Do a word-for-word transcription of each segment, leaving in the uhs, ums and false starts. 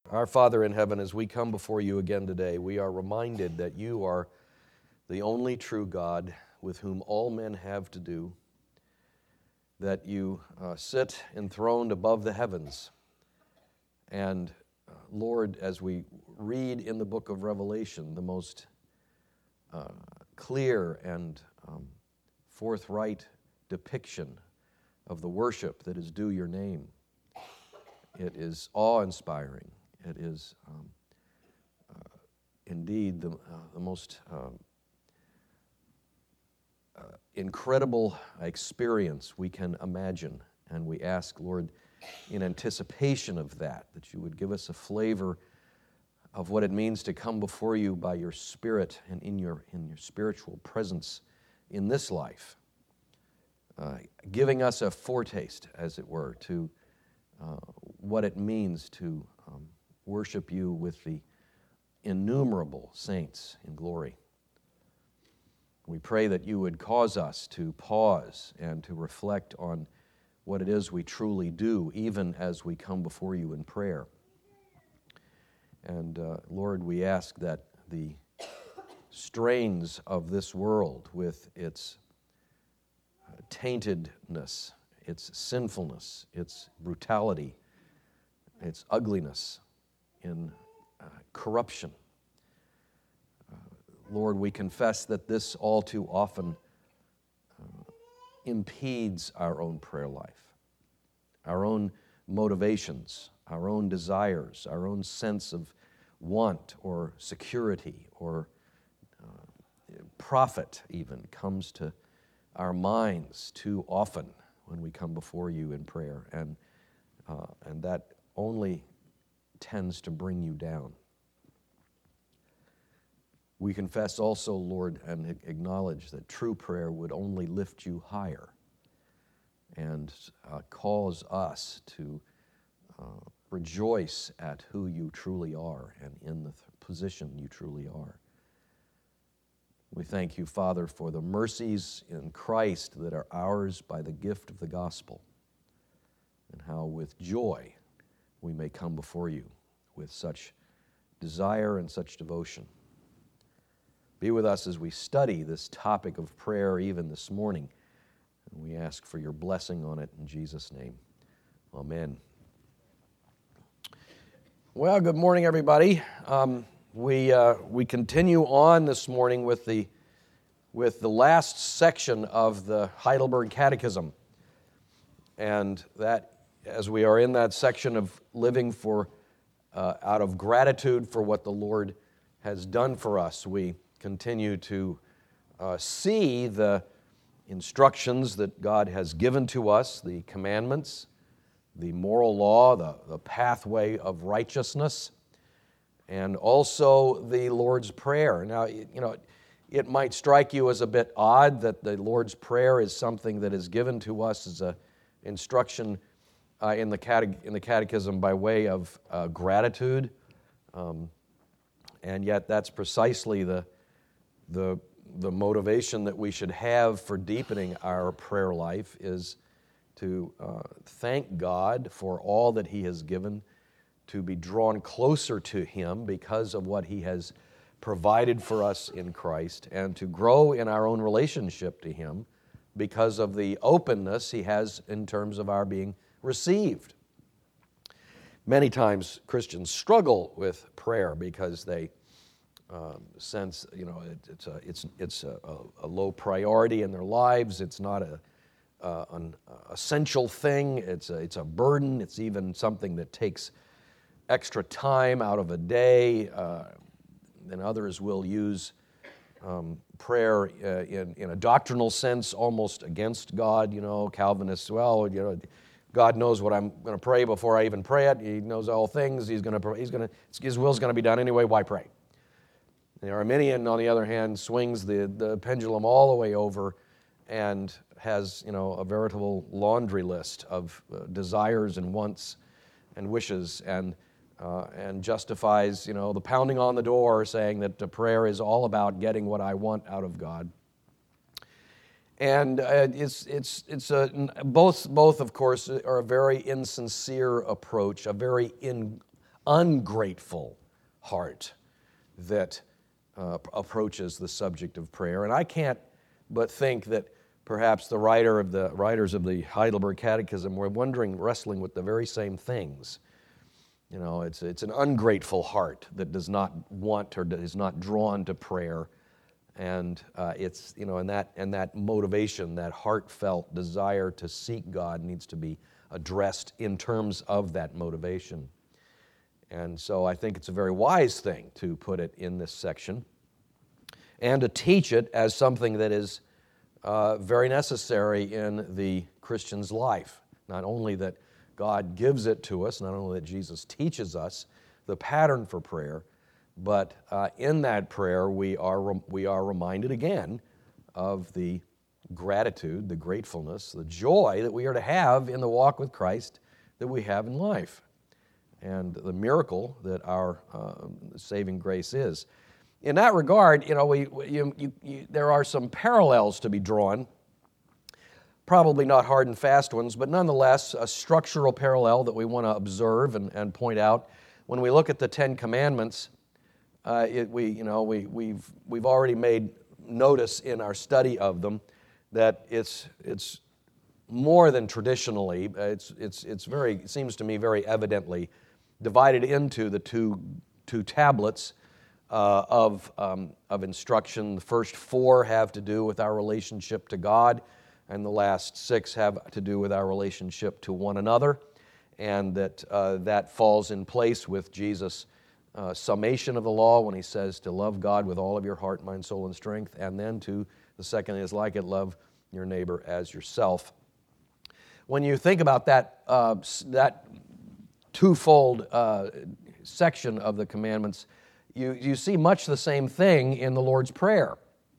Our Father in heaven, as we come before you again today, we are reminded that you are the only true God with whom all men have to do, that you uh, sit enthroned above the heavens. And uh, Lord, as we read in the book of Revelation, the most uh, clear and um, forthright depiction of the worship that is due your name, it is awe-inspiring. It is um, uh, indeed the, uh, the most um, uh, incredible experience we can imagine. And we ask, Lord, in anticipation of that, that you would give us a flavor of what it means to come before you by your Spirit and in your, in your spiritual presence in this life, uh, giving us a foretaste, as it were, to uh, what it means to um, worship you with the innumerable saints in glory. We pray that you would cause us to pause and to reflect on what it is we truly do, even as we come before you in prayer. And uh, Lord, we ask that the strains of this world with its uh, taintedness, its sinfulness, its brutality, its ugliness, in uh, corruption. Uh, Lord, we confess that this all too often uh, impedes our own prayer life, our own motivations, our own desires, our own sense of want or security or uh, profit even comes to our minds too often when we come before you in prayer, and uh, and that only tends to bring you down. We confess also, Lord, and acknowledge that true prayer would only lift you higher and uh, cause us to uh, rejoice at who you truly are and in the th- position you truly are. We thank you, Father, for the mercies in Christ that are ours by the gift of the gospel, and how with joy we may come before you with such desire and such devotion. Be with us as we study this topic of prayer even this morning, and we ask for your blessing on it in Jesus' name. Amen. Well, good morning, everybody. Um, we uh, we continue on this morning with the with the last section of the Heidelberg Catechism, and that as we are in that section of living for uh, out of gratitude for what the Lord has done for us, we continue to uh, see the instructions that God has given to us, the commandments, the moral law, the, the pathway of righteousness, and also the Lord's Prayer. Now, you know, it might strike you as a bit odd that the Lord's Prayer is something that is given to us as an instruction uh, in, the cate- in the Catechism by way of uh, gratitude, um, and yet that's precisely the, the, the motivation that we should have for deepening our prayer life, is to uh, thank God for all that He has given, to be drawn closer to Him because of what He has provided for us in Christ, and to grow in our own relationship to Him because of the openness He has in terms of our being received. Many times Christians struggle with prayer because they um, sense, you know, it, it's a, it's it's a, a low priority in their lives. It's not a Uh, an essential thing. It's a, it's a burden. It's even something that takes extra time out of a day. Uh, and others will use um, prayer uh, in, in a doctrinal sense, almost against God. You know, Calvinists, well, you know, God knows what I'm going to pray before I even pray it. He knows all things. He's going to, he's going to, His will's going to be done anyway. Why pray? The Arminian, on the other hand, swings the, the pendulum all the way over and has, you know, a veritable laundry list of uh, desires and wants and wishes, and uh, and justifies, you know, the pounding on the door, saying that the prayer is all about getting what I want out of God. And uh, it's it's it's a both both of course are a very insincere approach, a very in ungrateful heart that uh, approaches the subject of prayer. And I can't but think that perhaps the writer of the writers of the Heidelberg Catechism were wondering, wrestling with the very same things. You know, it's it's an ungrateful heart that does not want or is not drawn to prayer, and uh, it's you know, and that and that motivation, that heartfelt desire to seek God, needs to be addressed in terms of that motivation. And so I think it's a very wise thing to put it in this section, and to teach it as something that is uh, very necessary in the Christian's life. Not only that God gives it to us, not only that Jesus teaches us the pattern for prayer, but uh, in that prayer we are re- we are reminded again of the gratitude, the gratefulness, the joy that we are to have in the walk with Christ that we have in life, and the miracle that our uh, saving grace is. In that regard, you know, we, you, you, you, there are some parallels to be drawn. Probably not hard and fast ones, but nonetheless a structural parallel that we want to observe and, and point out. When we look at the Ten Commandments, uh, it, we, you know, we, we've, we've already made notice in our study of them that it's, it's more than traditionally, it's, it's, it's very, it seems to me very evidently divided into the two, two tablets uh, of, um, of instruction. The first four have to do with our relationship to God, and the last six have to do with our relationship to one another, and that uh, that falls in place with Jesus' uh, summation of the law when he says to love God with all of your heart, mind, soul, and strength, and then to the second is like it, love your neighbor as yourself. When you think about that, uh, that twofold uh, section of the commandments, you, you see much the same thing in the Lord's Prayer.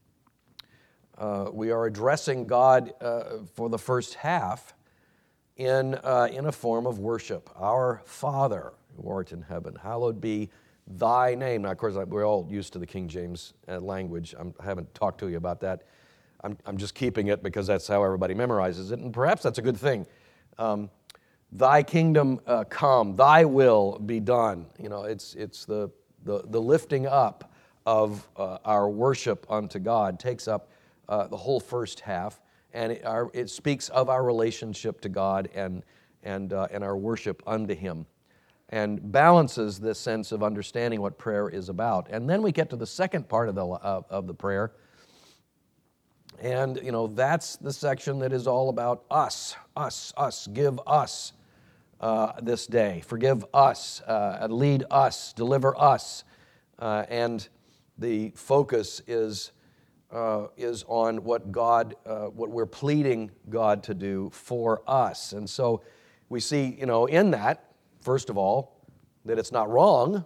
Uh, we are addressing God uh, for the first half in, uh, in a form of worship. Our Father, who art in heaven, hallowed be thy name. Now, of course, we're all used to the King James uh, language. I'm, I haven't talked to you about that. I'm, I'm just keeping it because that's how everybody memorizes it, and perhaps that's a good thing. Um, thy kingdom uh, come, thy will be done. You know, it's, it's the, the, the lifting up of uh, our worship unto God takes up Uh, the whole first half, and it, our, it speaks of our relationship to God and and uh, and our worship unto Him, and balances this sense of understanding what prayer is about. And then we get to the second part of the uh, of the prayer, and you know that's the section that is all about us, us, us. Give us uh, this day, forgive us, uh, lead us, deliver us, uh, and the focus is. Uh, is on what God, uh, what we're pleading God to do for us. And so we see, you know, in that, first of all, that it's not wrong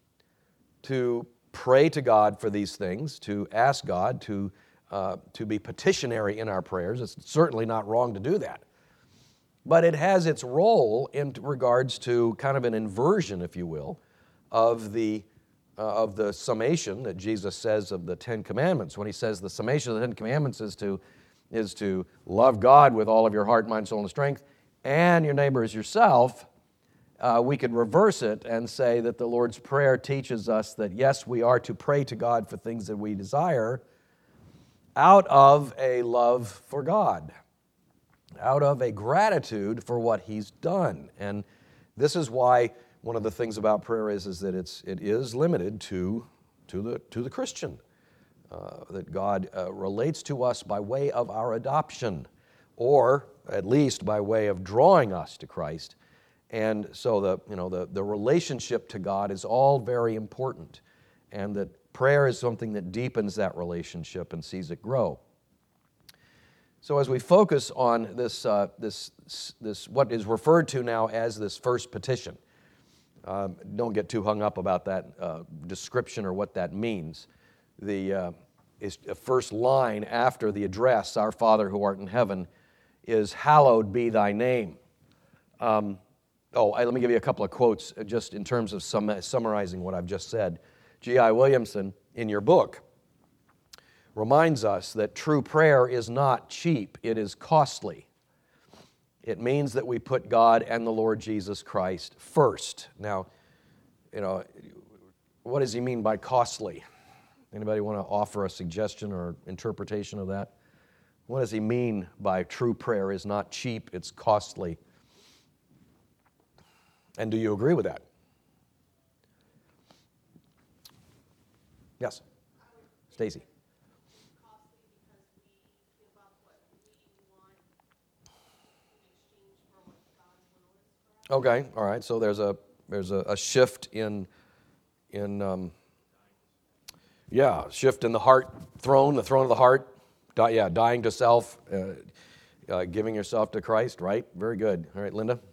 to pray to God for these things, to ask God to, uh, to be petitionary in our prayers. It's certainly not wrong to do that. But it has its role in regards to kind of an inversion, if you will, of the Uh, of the summation that Jesus says of the Ten Commandments. When he says the summation of the Ten Commandments is to, is to love God with all of your heart, mind, soul, and strength, and your neighbor as yourself, uh, we could reverse it and say that the Lord's Prayer teaches us that, yes, we are to pray to God for things that we desire out of a love for God, out of a gratitude for what He's done. And this is why one of the things about prayer is, is that it's, it is limited to, to, the, to the Christian, uh, that God uh, relates to us by way of our adoption, or at least by way of drawing us to Christ. And so the, you know, the, the relationship to God is all very important, and that prayer is something that deepens that relationship and sees it grow. So as we focus on this, uh, this, this what is referred to now as this first petition, Um, don't get too hung up about that uh, description or what that means. The uh, is, uh, first line after the address, Our Father who art in heaven, is hallowed be thy name. Um, oh, I, let me give you a couple of quotes just in terms of sum, summarizing what I've just said. G I Williamson, in your book, reminds us that true prayer is not cheap, it is costly. It means that we put God and the Lord Jesus Christ first. Now, you know, what does he mean by costly? Anybody want to offer a suggestion or interpretation of that? What does he mean by true prayer is not cheap, it's costly? And do you agree with that? Yes. Stacy. Okay, all right. So there's a there's a, a shift in in um, yeah, shift in the heart throne, the throne of the heart. Die, yeah, dying to self, uh, uh, giving yourself to Christ. Right. Very good. All right, Linda.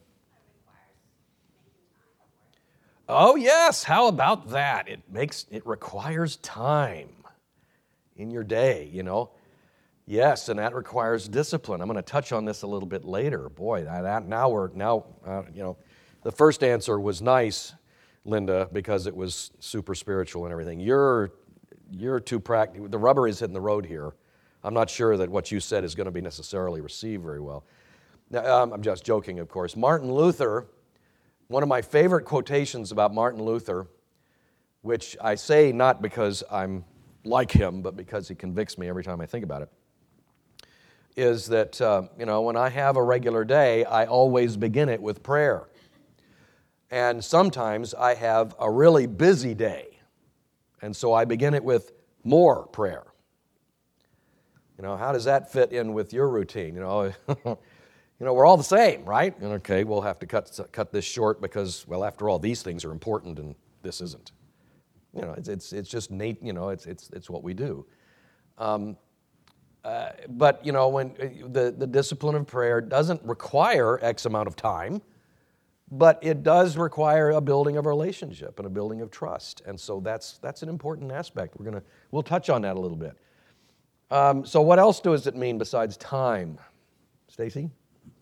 Oh yes. How about that? It makes it requires time in your day. You know. Yes, and that requires discipline. I'm going to touch on this a little bit later. Boy, that now we're now uh, you know, the first answer was nice, Linda, because it was super spiritual and everything. You're you're too practical. The rubber is hitting the road here. I'm not sure that what you said is going to be necessarily received very well. Now, um, I'm just joking, of course. Martin Luther, one of my favorite quotations about Martin Luther, which I say not because I'm like him, but because he convicts me every time I think about it, is that, uh, you know, when I have a regular day, I always begin it with prayer. And sometimes I have a really busy day, and so I begin it with more prayer. You know, how does that fit in with your routine? You know, you know, we're all the same, right? And okay, we'll have to cut cut this short because, well, after all, these things are important and this isn't. You know, it's it's it's just Nate. You know, it's it's it's what we do. Um, Uh, but, you know, when the, the discipline of prayer doesn't require X amount of time, but it does require a building of relationship and a building of trust. And so that's that's an important aspect. We're gonna we'll touch on that a little bit. Um, so what else does it mean besides time? Stacy?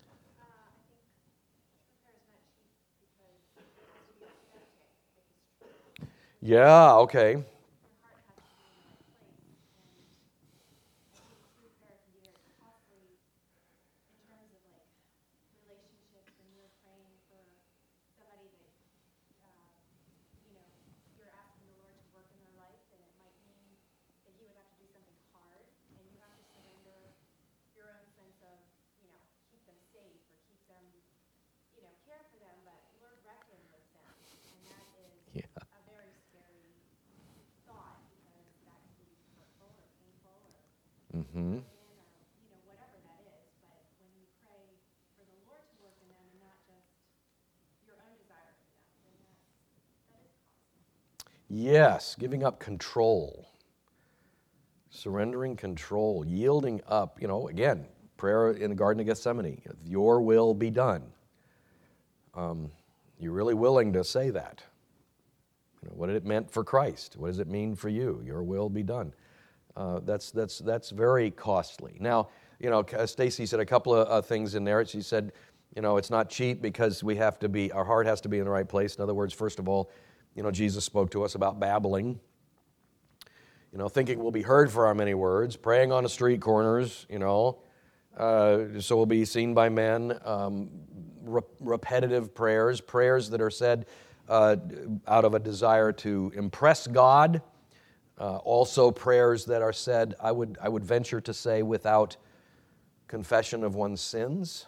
Yeah, okay. Mm-hmm. Yes, giving up control, surrendering control, yielding up. You know, again, prayer in the Garden of Gethsemane, your will be done. Um, you're really willing to say that. You know, what did it mean for Christ? What does it mean for you? Your will be done. Uh, that's that's that's very costly. Now, you know, Stacy said a couple of uh, things in there. She said, you know, it's not cheap because we have to be, our heart has to be in the right place. In other words, first of all, you know, Jesus spoke to us about babbling. You know, thinking we'll be heard for our many words, praying on the street corners, you know, uh, so we'll be seen by men. Um, re- repetitive prayers, prayers that are said uh, out of a desire to impress God. Uh, also prayers that are said, I would I would venture to say, without confession of one's sins.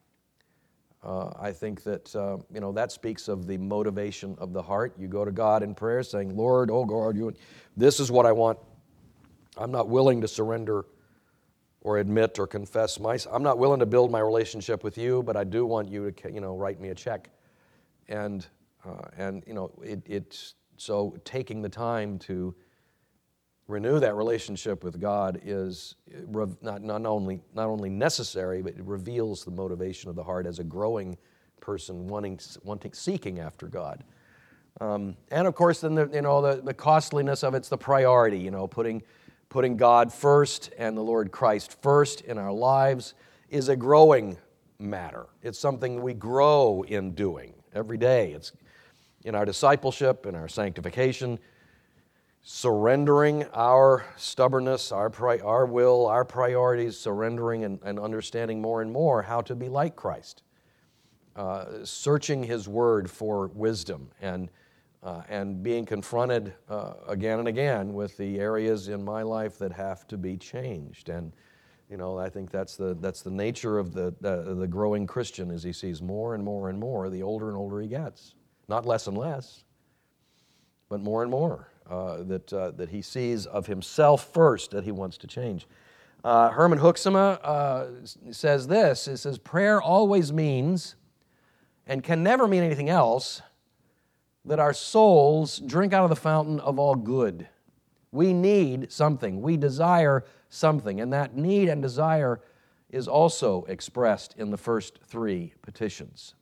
Uh, I think that, uh, you know, that speaks of the motivation of the heart. You go to God in prayer saying, Lord, oh God, you, this is what I want. I'm not willing to surrender or admit or confess my, I'm not willing to build my relationship with you, but I do want you to, you know, write me a check. And, uh, and you know, it, it's, so taking the time to renew that relationship with God is not, not, only, not only necessary, but it reveals the motivation of the heart as a growing person wanting, wanting seeking after God. Um, and of course, then the, you know, the, the costliness of it's the priority, you know, putting, putting God first and the Lord Christ first in our lives is a growing matter. It's something we grow in doing every day. It's in our discipleship, in our sanctification, surrendering our stubbornness, our pri- our will, our priorities, surrendering and, and understanding more and more how to be like Christ. Uh, searching His Word for wisdom and uh, and being confronted uh, again and again with the areas in my life that have to be changed. And you know, I think that's the that's the nature of the, the the growing Christian, as he sees more and more and more the older and older he gets. Not less and less, but more and more uh, that uh, that he sees of himself first that he wants to change. Uh, Herman Hoeksema uh, says this. It says, prayer always means, and can never mean anything else, that our souls drink out of the fountain of all good. We need something. We desire something. And that need and desire is also expressed in the first three petitions.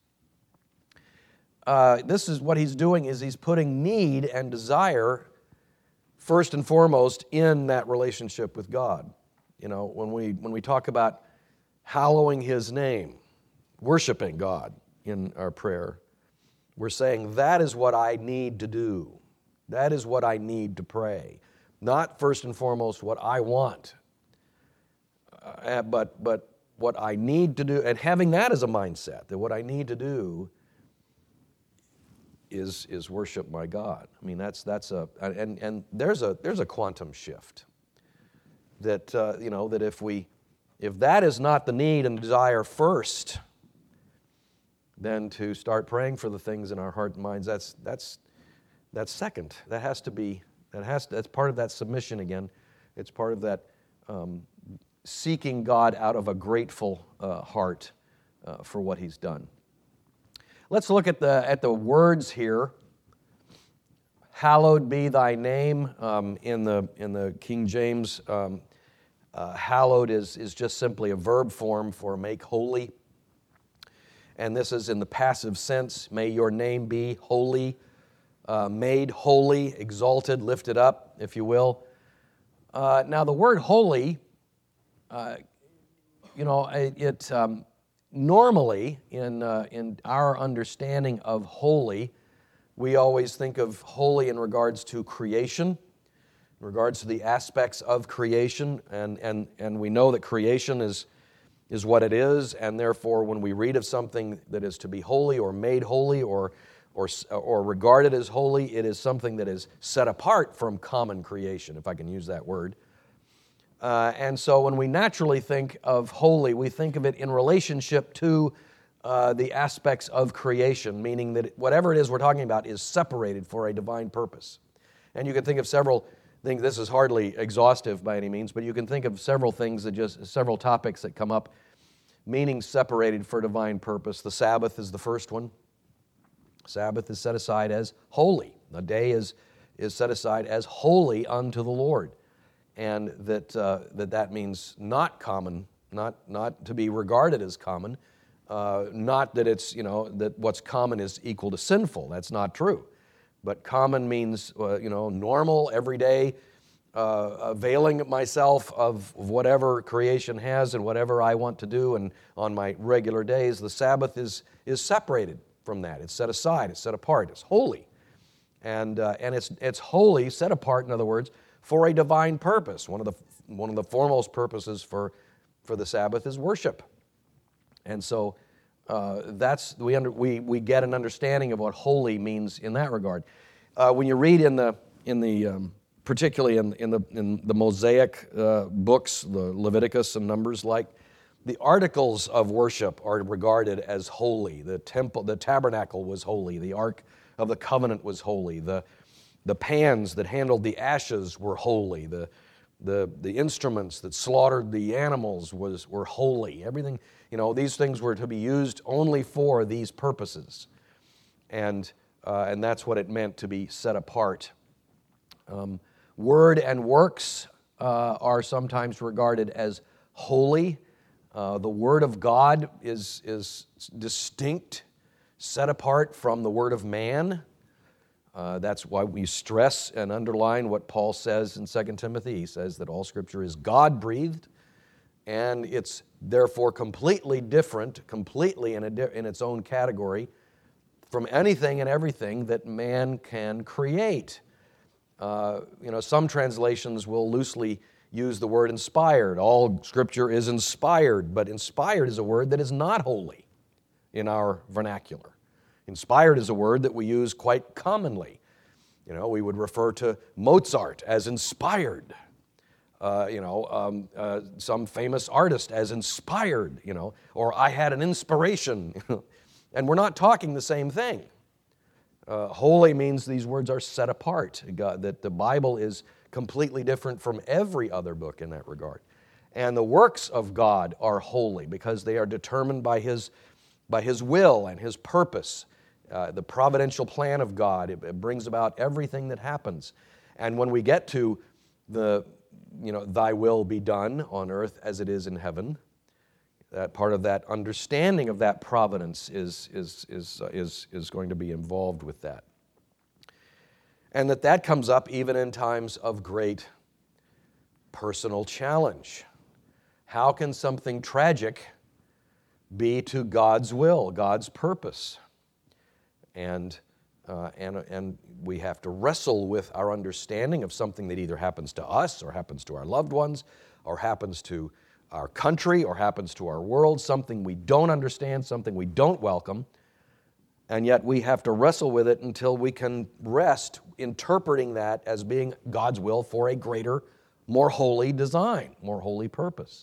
Uh, this is what he's doing, is he's putting need and desire first and foremost in that relationship with God. You know, when we when we talk about hallowing His name, worshiping God in our prayer, we're saying that is what I need to do. That is what I need to pray. Not first and foremost what I want, uh, but but what I need to do, and having that as a mindset, that what I need to do is is worship my God. I mean, that's that's a and and there's a there's a quantum shift. That uh, you know that if we if that is not the need and desire first, then to start praying for the things in our heart and minds, that's that's that's second. That has to be that has to, that's part of that submission again. It's part of that um, seeking God out of a grateful uh, heart uh, for what He's done. Let's look at the at the words here. Hallowed be thy name. Um, in the in the King James, um, uh, hallowed is is just simply a verb form for make holy. And this is in the passive sense. May your name be holy, uh, made holy, exalted, lifted up, if you will. Uh, now the word holy, uh, you know, it, it um, normally in uh, in our understanding of holy, we always think of holy in regards to creation, in regards to the aspects of creation, and and and we know that creation is is what it is, and therefore when we read of something that is to be holy or made holy or or or regarded as holy, it is something that is set apart from common creation, if I can use that word. Uh, and so when we naturally think of holy, we think of it in relationship to uh, the aspects of creation, meaning that whatever it is we're talking about is separated for a divine purpose. And you can think of several things. This is hardly exhaustive by any means, but you can think of several things that just, several topics that come up, meaning separated for divine purpose. The Sabbath is the first one. Sabbath is set aside as holy. The day is, is set aside as holy unto the Lord. And that uh, that that means not common, not not to be regarded as common, uh, not that it's, you know, that what's common is equal to sinful. That's not true. But common means, uh, you know, normal, everyday, uh, availing myself of whatever creation has and whatever I want to do, and on my regular days. The Sabbath is is separated from that. It's set aside. It's set apart. It's holy, and uh, and it's it's holy, set apart, in other words, for a divine purpose. One of the one of the foremost purposes for, for the Sabbath is worship. And so uh, that's we under, we we get an understanding of what holy means in that regard. Uh, when you read in the in the um, particularly in in the in the Mosaic uh, books, the Leviticus and Numbers, like, the articles of worship are regarded as holy. The temple, the tabernacle was holy. The Ark of the Covenant was holy. The The pans that handled the ashes were holy. The, the, the instruments that slaughtered the animals was, were holy. Everything, you know, these things were to be used only for these purposes. And, uh, and that's what it meant to be set apart. Um, word and works uh, are sometimes regarded as holy. Uh, the Word of God is, is distinct, set apart from the Word of man. Uh, that's why we stress and underline what Paul says in Second Timothy. He says that all Scripture is God-breathed, and it's therefore completely different, completely in, a di- in its own category from anything and everything that man can create. Uh, you know, some translations will loosely use the word inspired. All Scripture is inspired, but inspired is a word that is not holy in our vernacular. Inspired is a word that we use quite commonly. You know, we would refer to Mozart as inspired. Uh, you know, um, uh, some famous artist as inspired, you know, or I had an inspiration. And we're not talking the same thing. Uh, holy means these words are set apart, God, that the Bible is completely different from every other book in that regard. And the works of God are holy because they are determined by His, by His will and His purpose. Uh, the providential plan of God, it, it brings about everything that happens. And when we get to the, you know, thy will be done on earth as it is in heaven, that part of that understanding of that providence is, is, is, uh, is, is going to be involved with that. And that that comes up even in times of great personal challenge. How can something tragic be to God's will, God's purpose? And, uh, and, and we have to wrestle with our understanding of something that either happens to us or happens to our loved ones or happens to our country or happens to our world, something we don't understand, something we don't welcome, and yet we have to wrestle with it until we can rest interpreting that as being God's will for a greater, more holy design, more holy purpose.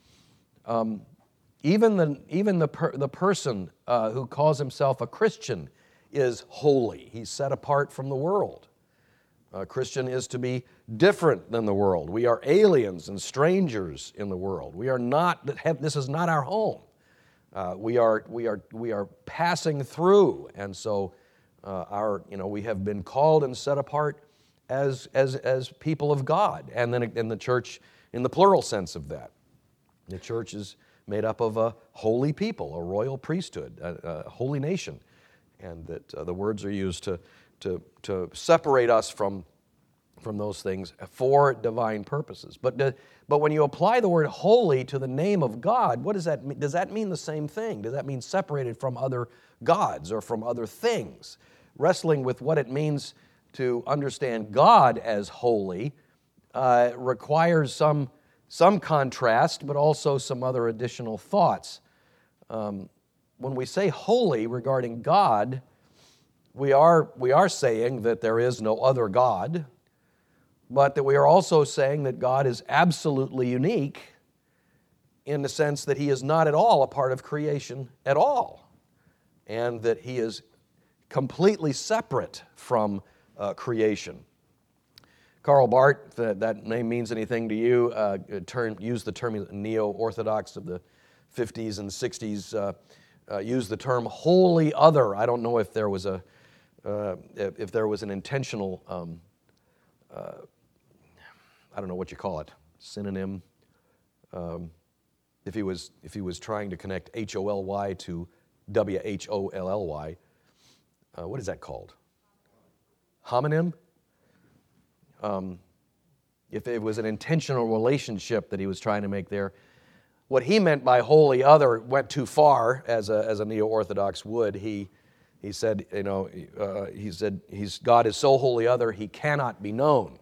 Um, even the, even the, per, the person uh, who calls himself a Christian is holy. He's set apart from the world. A Christian is to be different than the world. We are aliens and strangers in the world. We are not, this is not our home. Uh, we are, we are, we are passing through, and so uh, our, you know, we have been called and set apart as, as, as people of God, and then in the church, in the plural sense of that. The church is made up of a holy people, a royal priesthood, a, a holy nation, and that uh, the words are used to, to, to separate us from, from those things for divine purposes. But, the, but when you apply the word holy to the name of God, what does that mean? Does that mean the same thing? Does that mean separated from other gods or from other things? Wrestling with what it means to understand God as holy uh, requires some, some contrast, but also some other additional thoughts. Um, when we say holy regarding God, we are, we are saying that there is no other God, but that we are also saying that God is absolutely unique in the sense that He is not at all a part of creation at all, and that He is completely separate from uh, creation. Karl Barth, if that, that name means anything to you, uh, term, used the term neo-Orthodox of the fifties and sixties, uh, uh, used the term holy other. I don't know if there was a uh, if, if there was an intentional um, uh, I don't know what you call it, synonym. Um, if he was if he was trying to connect H O L Y to W H O L L Y, uh, what is that called? Homonym? Um, if it was an intentional relationship that he was trying to make there, what he meant by holy other went too far, as a as a neo-Orthodox would. He he said, you know, uh, he said he's God is so holy other he cannot be known.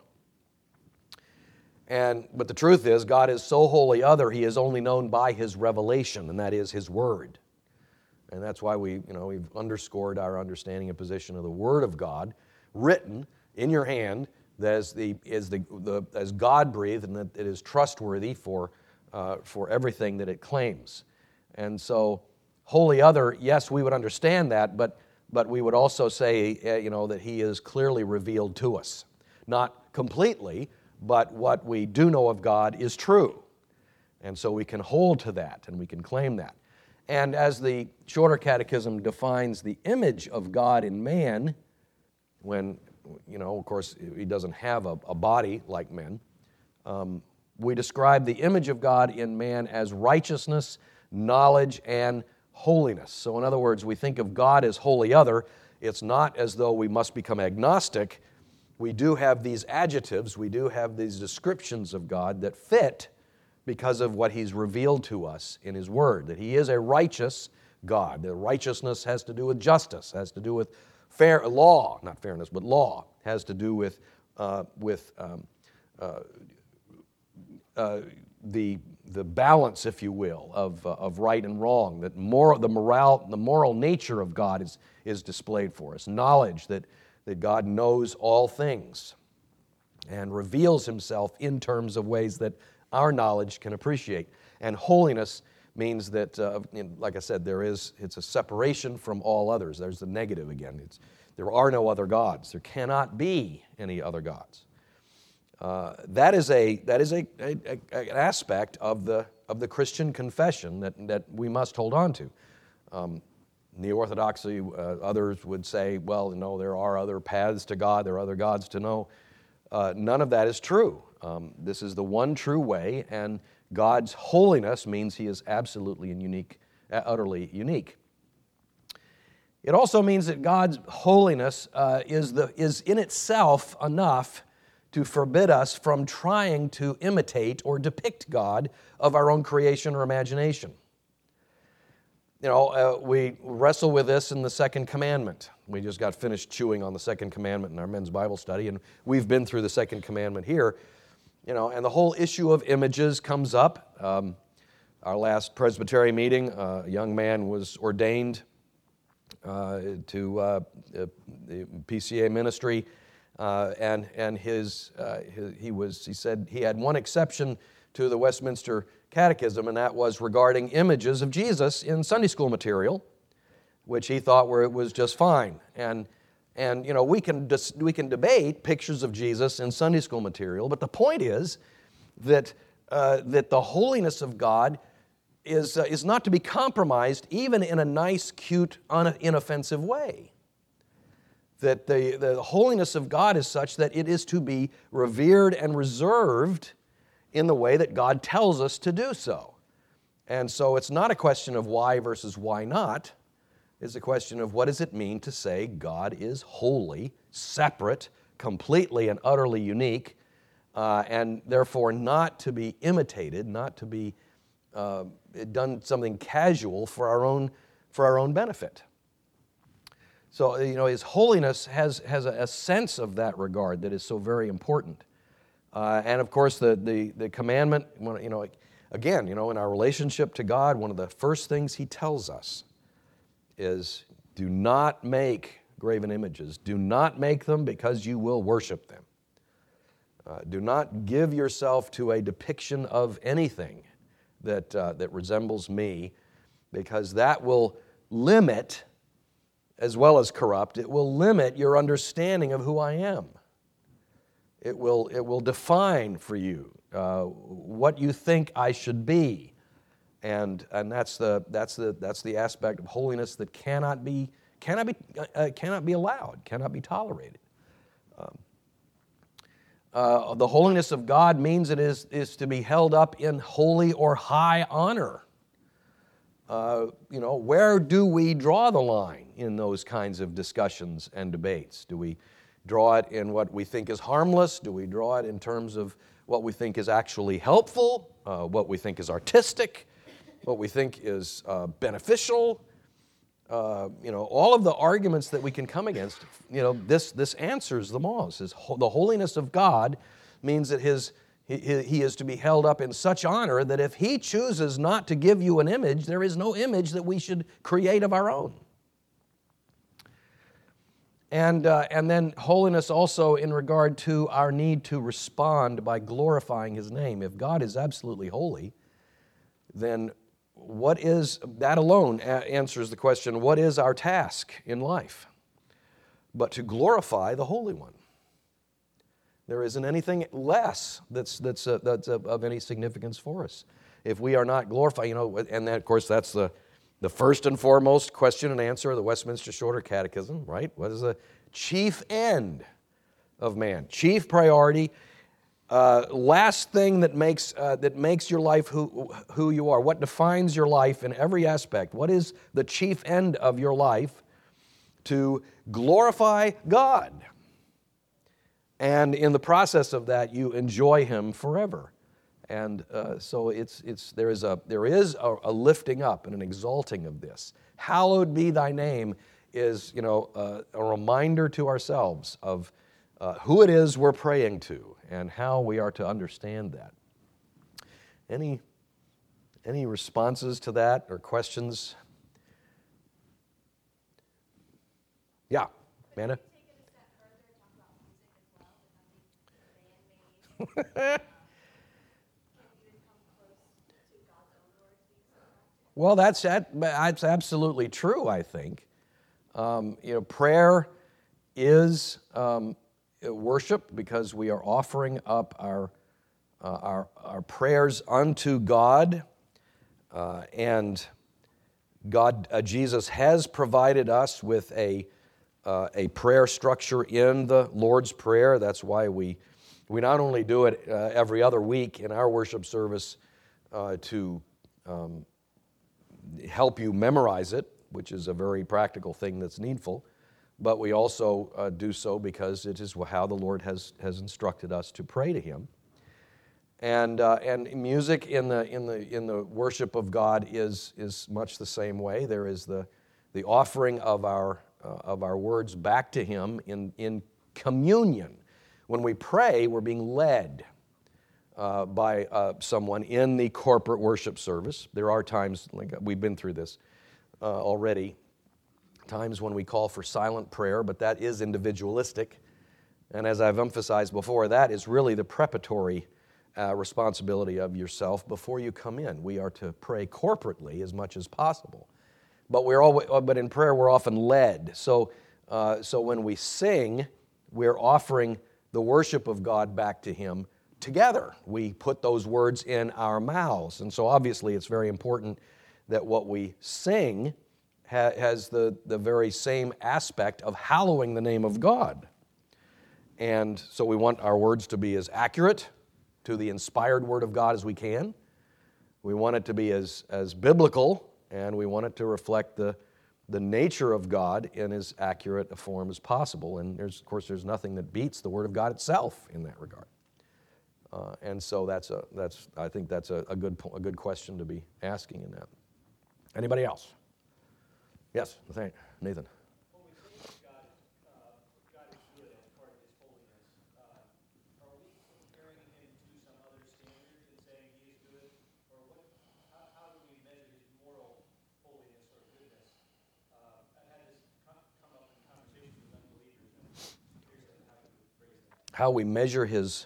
And but the truth is, God is so holy other, He is only known by His revelation, and that is His Word. And that's why we, you know, we've underscored our understanding and position of the Word of God, written in your hand, that is the is the, the as God breathed, and that it is trustworthy for uh, for everything that it claims. And so, holy other, yes, we would understand that, but but we would also say, uh, you know, that He is clearly revealed to us, not completely. But what we do know of God is true. And so we can hold to that and we can claim that. And as the Shorter Catechism defines the image of God in man, when, you know, of course, He doesn't have a, a body like men, um, we describe the image of God in man as righteousness, knowledge, and holiness. So in other words, we think of God as holy other. It's not as though we must become agnostic. We do have these adjectives, we do have these descriptions of God that fit because of what He's revealed to us in His Word, that He is a righteous God. The righteousness has to do with justice, has to do with fair law, not fairness, but law, has to do with, uh, with um, uh, uh, the, the balance, if you will, of, uh, of right and wrong, that moral, the, moral, the moral nature of God is, is displayed for us. Knowledge, that that God knows all things and reveals himself in terms of ways that our knowledge can appreciate. And holiness means that, uh, like I said, there is, it's a separation from all others. There's the negative again. It's, there are no other gods. There cannot be any other gods. Uh, that is a that is a, a, a an aspect of the of the Christian confession that that we must hold on to. Um, Neo-Orthodoxy, uh, others would say, well, no, there are other paths to God, there are other gods to know. Uh, none of that is true. Um, this is the one true way, and God's holiness means he is absolutely and unique, uh, utterly unique. It also means that God's holiness uh, is the is in itself enough to forbid us from trying to imitate or depict God of our own creation or imagination. You know, uh, we wrestle with this in the second commandment. We just got finished chewing on the second commandment in our men's Bible study, and we've been through the second commandment here. You know, and the whole issue of images comes up. Um, our last Presbytery meeting, uh, a young man was ordained uh, to uh, the P C A ministry. Uh, and and his, uh, his he was he said he had one exception to the Westminster Catechism, and that was regarding images of Jesus in Sunday school material, which he thought were it was just fine. And and you know we can dis, we can debate pictures of Jesus in Sunday school material, but the point is that uh, that the holiness of God is uh, is not to be compromised, even in a nice, cute, un, inoffensive way. That the, the holiness of God is such that it is to be revered and reserved in the way that God tells us to do so. And so it's not a question of why versus why not. It's a question of what does it mean to say God is holy, separate, completely and utterly unique, uh, and therefore not to be imitated, not to be uh, done something casual for our own, for our own benefit. So, you know, his holiness has, has a, a sense of that regard that is so very important. Uh, and, of course, the, the, the commandment, you know, again, you know, in our relationship to God, one of the first things he tells us is do not make graven images. Do not make them because you will worship them. Uh, do not give yourself to a depiction of anything that, uh, that resembles me, because that will limit as well as corrupt. It will limit your understanding of who I am. It will, it will define for you uh, what you think I should be. And, and that's, the, that's, the, that's the aspect of holiness that cannot be, cannot be, uh, cannot be allowed, cannot be tolerated. Um, uh, the holiness of God means it is, is to be held up in holy or high honor. Uh, you know, where do we draw the line in those kinds of discussions and debates? Do we draw it in what we think is harmless? Do we draw it in terms of what we think is actually helpful, uh, what we think is artistic, what we think is uh, beneficial? Uh, you know, all of the arguments that we can come against, you know, this, this answers them all. It says the holiness of God means that his He, he is to be held up in such honor that if he chooses not to give you an image, there is no image that we should create of our own. And, uh, and then holiness also in regard to our need to respond by glorifying his name. If God is absolutely holy, then what is, that alone answers the question, what is our task in life? But to glorify the Holy One. There isn't anything less that's that's uh, that's uh, of any significance for us. If we are not glorified, you know, and that, of course that's the the first and foremost question and answer of the Westminster Shorter Catechism, right? What is the chief end of man? Chief priority, uh, last thing that makes uh, that makes your life who who you are. What defines your life in every aspect? What is the chief end of your life? To glorify God. And in the process of that, you enjoy him forever. And uh, so it's it's there is a there is a, a lifting up and an exalting of this. Hallowed be thy name is, you know, uh, a reminder to ourselves of uh, who it is we're praying to and how we are to understand that. Any any responses to that or questions? Yeah, Amanda? Well, that's that's absolutely true, I think. Um, you know, prayer is um, worship because we are offering up our uh, our, our prayers unto God, uh, and God, uh, Jesus has provided us with a uh, a prayer structure in the Lord's Prayer. That's why we we not only do it uh, every other week in our worship service uh, to um, help you memorize it, which is a very practical thing that's needful, but we also uh, do so because it is how the Lord has, has instructed us to pray to Him. And uh, and music in the in the in the worship of God is is much the same way. There is the the offering of our uh, of our words back to Him in in communion. When we pray, we're being led Uh, by uh, someone in the corporate worship service. There are times, like we've been through this uh, already, times when we call for silent prayer, but that is individualistic. And as I've emphasized before, that is really the preparatory uh, responsibility of yourself before you come in. We are to pray corporately as much as possible. But we're always, but in prayer, we're often led. So, uh, so when we sing, we're offering the worship of God back to Him together. We put those words in our mouths. And so obviously it's very important that what we sing ha- has the, the very same aspect of hallowing the name of God. And so we want our words to be as accurate to the inspired Word of God as we can. We want it to be as, as biblical, and we want it to reflect the, the nature of God in as accurate a form as possible. And there's, of course, there's nothing that beats the Word of God itself in that regard. Uh, and so that's a that's I think that's a, a good a good question to be asking in that. Anybody else? Yes, thank Nathan. When we say that God is, uh, God is good as part of His holiness, uh, are we comparing Him to some other standard in saying He is good, or what? How, how do we measure His moral holiness or goodness? Uh, I've had this come, come up in conversations with unbelievers, and I'm curious as to how you would phrase that. How we measure His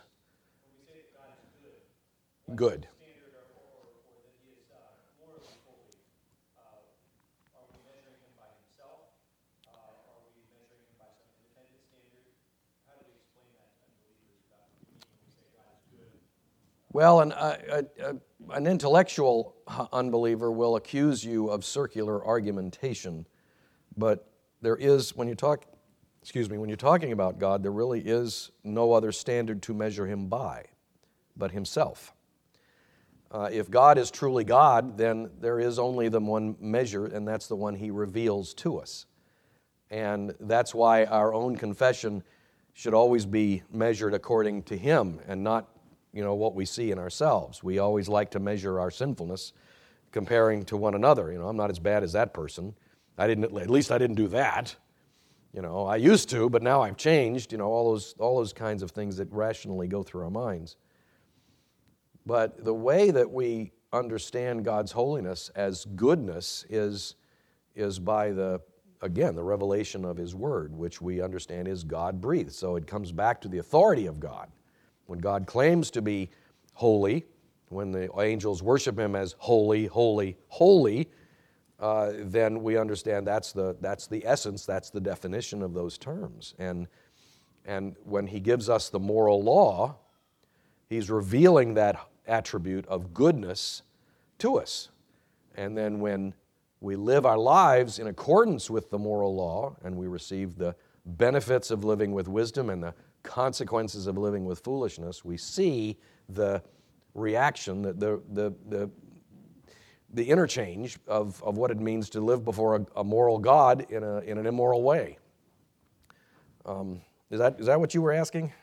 good. Standard or, or, or that He is uh, morally holy. Uh, are we measuring Him by Himself? Uh, are we measuring Him by some independent standard? How do we explain that to unbelievers about what we mean when we say God is good? Well, an, uh, uh, an intellectual unbeliever will accuse you of circular argumentation, but there is, when you talk, excuse me, when you're talking about God, there really is no other standard to measure Him by but Himself. Uh, if God is truly God, then there is only the one measure, and that's the one He reveals to us. And that's why our own confession should always be measured according to Him and not, you know, what we see in ourselves. We always like to measure our sinfulness comparing to one another. You know, I'm not as bad as that person. I didn't, at least I didn't do that. You know, I used to, but now I've changed. You know, all those all those kinds of things that rationally go through our minds. But the way that we understand God's holiness as goodness is, is by the, again, the revelation of His Word, which we understand is God-breathed. So it comes back to the authority of God. When God claims to be holy, when the angels worship Him as holy, holy, holy, uh, then we understand that's the, that's the essence, that's the definition of those terms. And, and when He gives us the moral law, He's revealing that attribute of goodness to us. And then when we live our lives in accordance with the moral law and we receive the benefits of living with wisdom and the consequences of living with foolishness, we see the reaction, the, the, the, the, the interchange of, of what it means to live before a, a moral God in, a, in an immoral way. Um, is that, is that what you were asking?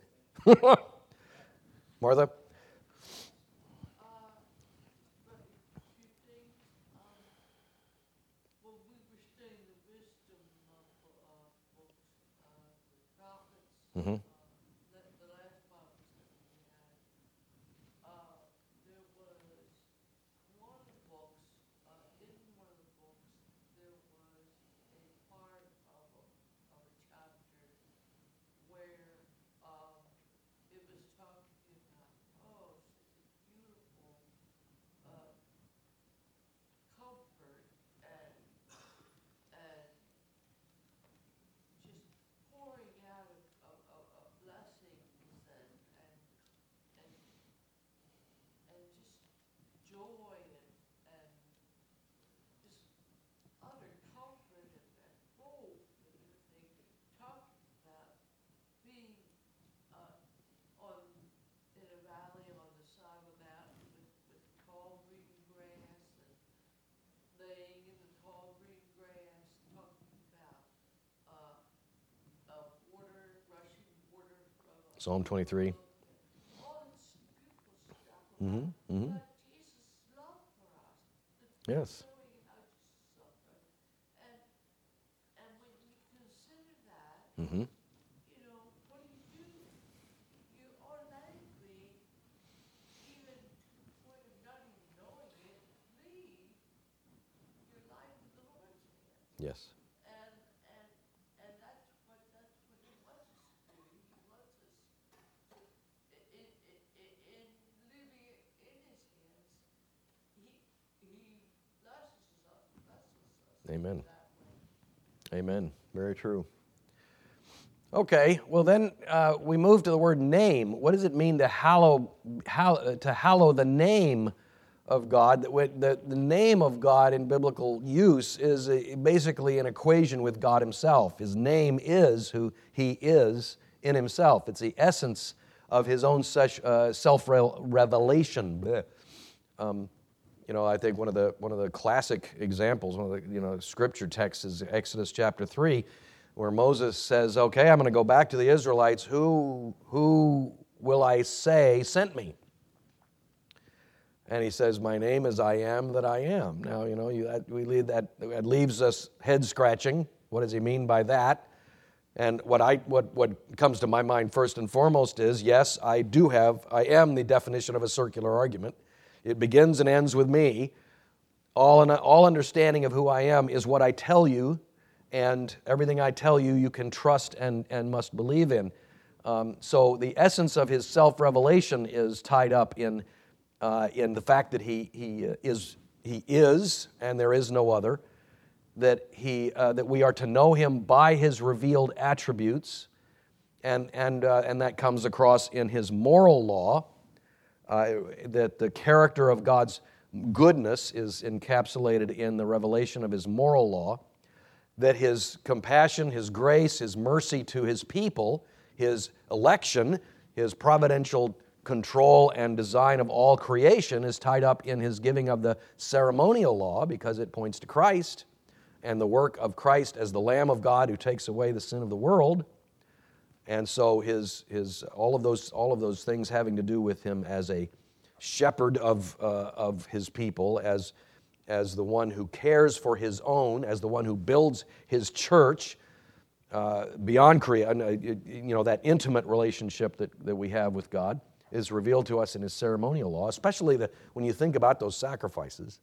Martha? Mm-hmm. The, the last Bible study we had, uh, there was one of the books, uh, in one of the books, there was a part of a, of a chapter where, um, it was talking Psalm twenty-three. all its beautiful stuff. Mm-hmm. Mm-hmm. But Jesus' love for us, the Yes. showing how Jesus suffered. And, and when you consider that, Mm-hmm. you know, what do you do? You automatically, even to the point of not even knowing it, leave your life in the Lord's hands. Yes. And, and, and that's what, that's what he wants us to do. He wants us to, in, in, in living in his hands, he, he blesses us, blesses us Amen. that way. Amen. Very true. Okay, well then uh, we move to the word name. What does it mean to hallow, hallow to hallow the name of God? The, the name of God in biblical use is a, basically an equation with God himself. His name is who he is in himself. It's the essence of his own uh, self-revelation. Um, you know, I think one of the one of the classic examples, one of the you know scripture texts is Exodus chapter three, where Moses says, "Okay, I'm going to go back to the Israelites. Who who will I say sent me?" And he says, "My name is I am that I am." Now, you know, you, that, we leave that, that leaves us head scratching. What does he mean by that? And what I what what comes to my mind first and foremost is, yes, I do have, I am the definition of a circular argument. It begins and ends with me. All all understanding of who I am is what I tell you, and everything I tell you, you can trust and, and must believe in. Um, so the essence of his self-revelation is tied up in uh, in the fact that he he is he is, and there is no other. That he uh, that we are to know him by his revealed attributes, and and uh, and that comes across in his moral law. Uh, that the character of God's goodness is encapsulated in the revelation of his moral law. That his compassion, his grace, his mercy to his people, his election, his providential control and design of all creation is tied up in his giving of the ceremonial law, because it points to Christ and the work of Christ as the Lamb of God who takes away the sin of the world. And so his his all of those all of those things having to do with him as a shepherd of uh, of his people, as as the one who cares for his own, as the one who builds his church uh, beyond creation, you know, that intimate relationship that, that we have with God is revealed to us in his ceremonial law, especially the, when you think about those sacrifices.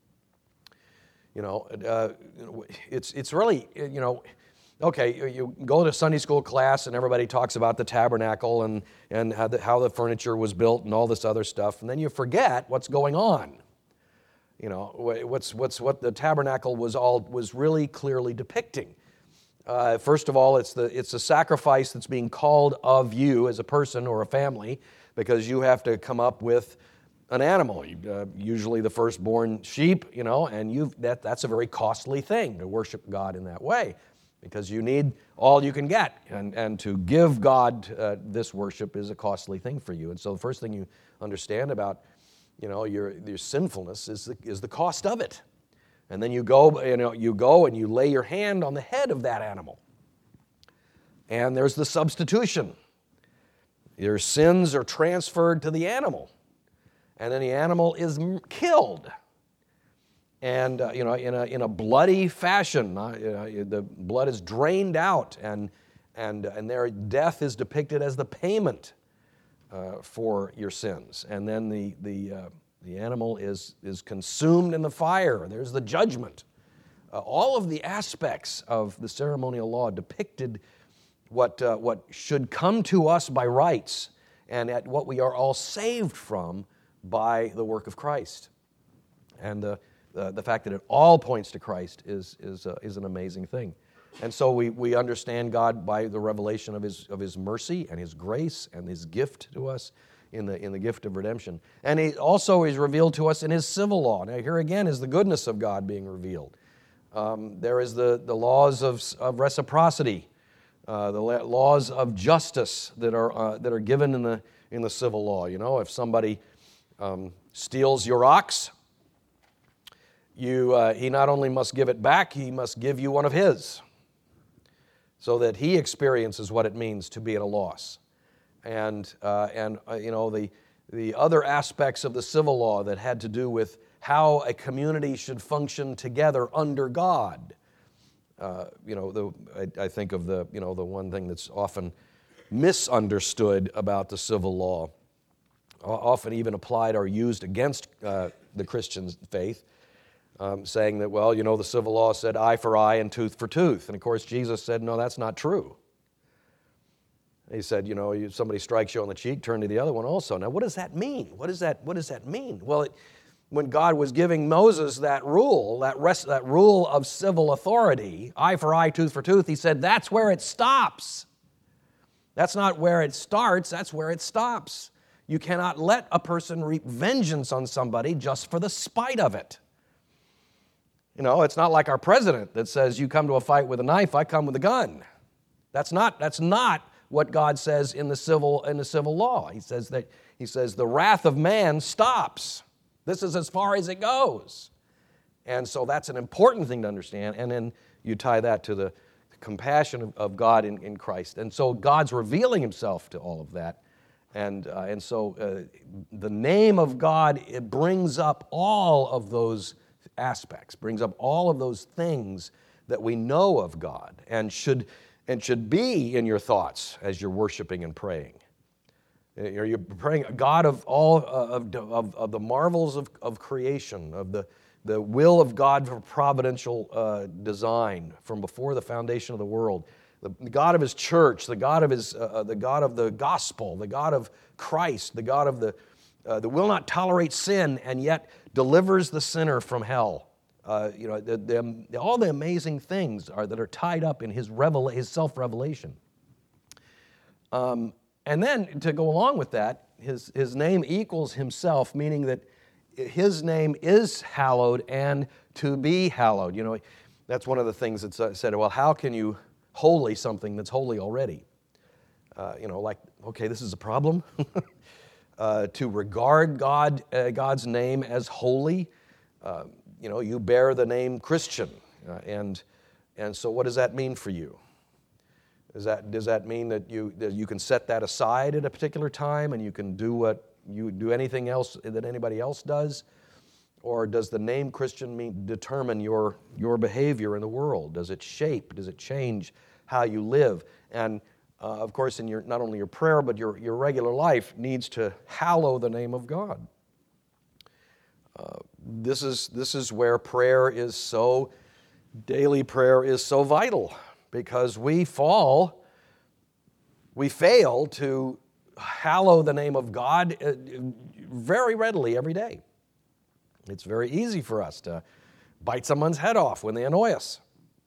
You know, uh, it's it's really, you know, okay, you go to Sunday school class and everybody talks about the tabernacle and, and how, the, how the furniture was built and all this other stuff, and then you forget what's going on. You know, what's what's what the tabernacle was all was really clearly depicting. Uh, first of all, it's the it's a sacrifice that's being called of you as a person or a family, because you have to come up with an animal, uh, usually the firstborn sheep, you know, and you that that's a very costly thing to worship God in that way, because you need all you can get, and and to give God uh, this worship is a costly thing for you. And so the first thing you understand about, you know, your your sinfulness is the, is the cost of it. And then you go, you know, you go and you lay your hand on the head of that animal. And there's the substitution. Your sins are transferred to the animal. And then the animal is killed. And, uh, you know, in a, in a bloody fashion. Uh, you know, the blood is drained out, and, and, and their death is depicted as the payment uh, for your sins. And then the, the, uh, the animal is, is consumed in the fire. There's the judgment. Uh, all of the aspects of the ceremonial law depicted what, uh, what should come to us by rights, and at what we are all saved from by the work of Christ. And uh, the, the fact that it all points to Christ is, is, uh, is an amazing thing. And so we, we understand God by the revelation of his, of his mercy and his grace and his gift to us in the, in the gift of redemption. And he also is revealed to us in his civil law. Now here again is the goodness of God being revealed. Um, there is the, the laws of, of reciprocity, uh, the laws of justice that are, uh, that are given in the, in the civil law. You know, if somebody um, steals your ox, you, uh, he not only must give it back, he must give you one of his, so that he experiences what it means to be at a loss. and uh, and uh, you know the the other aspects of the civil law that had to do with how a community should function together under God. Uh, you know, the, I, I think of the you know the one thing that's often misunderstood about the civil law, often even applied or used against uh, the Christian faith, um, saying that, well, you know, the civil law said eye for eye and tooth for tooth. And of course, Jesus said, no, that's not true. He said, you know, if somebody strikes you on the cheek, turn to the other one also. Now, what does that mean? What does that, what does that mean? Well, it, when God was giving Moses that rule, that, rest, that rule of civil authority, eye for eye, tooth for tooth, he said, that's where it stops. That's not where it starts, that's where it stops. You cannot let a person reap vengeance on somebody just for the spite of it. You know, it's not like our president that says, you come to a fight with a knife, I come with a gun. That's not, that's not what God says in the civil, in the civil law. He says that, he says, the wrath of man stops. This is as far as it goes. And so that's an important thing to understand. And then you tie that to the compassion of, of God in, in Christ. And so God's revealing himself to all of that. And, uh, and so uh, the name of God, it brings up all of those aspects, brings up all of those things that we know of God and should, and should be in your thoughts as you're worshiping and praying. You're praying, God of all of, of, of the marvels of, of creation, of the, the will of God for providential uh, design from before the foundation of the world, the, the God of his church, the God of his, uh, the God of the gospel, the God of Christ, the God of the, uh, that will not tolerate sin and yet delivers the sinner from hell. Uh, you know, the, the, all the amazing things are that are tied up in his revel, his self-revelation. Um, And then, to go along with that, his, his name equals himself, meaning that his name is hallowed and to be hallowed. You know, that's one of the things that's said, well, how can you holy something that's holy already? Uh, you know, like, okay, this is a problem. uh, to regard God, uh, God's name as holy, uh, you know, you bear the name Christian. Uh, and, and so what does that mean for you? Does that, does that mean that you, that you can set that aside at a particular time and you can do what you do anything else that anybody else does? Or does the name Christian mean determine your, your behavior in the world? Does it shape, does it change how you live? And uh, of course, in your, not only your prayer, but your, your regular life needs to hallow the name of God. Uh, this is, this is where prayer is so, daily prayer is so vital. Because we fall, we fail to hallow the name of God very readily every day. It's very easy for us to bite someone's head off when they annoy us,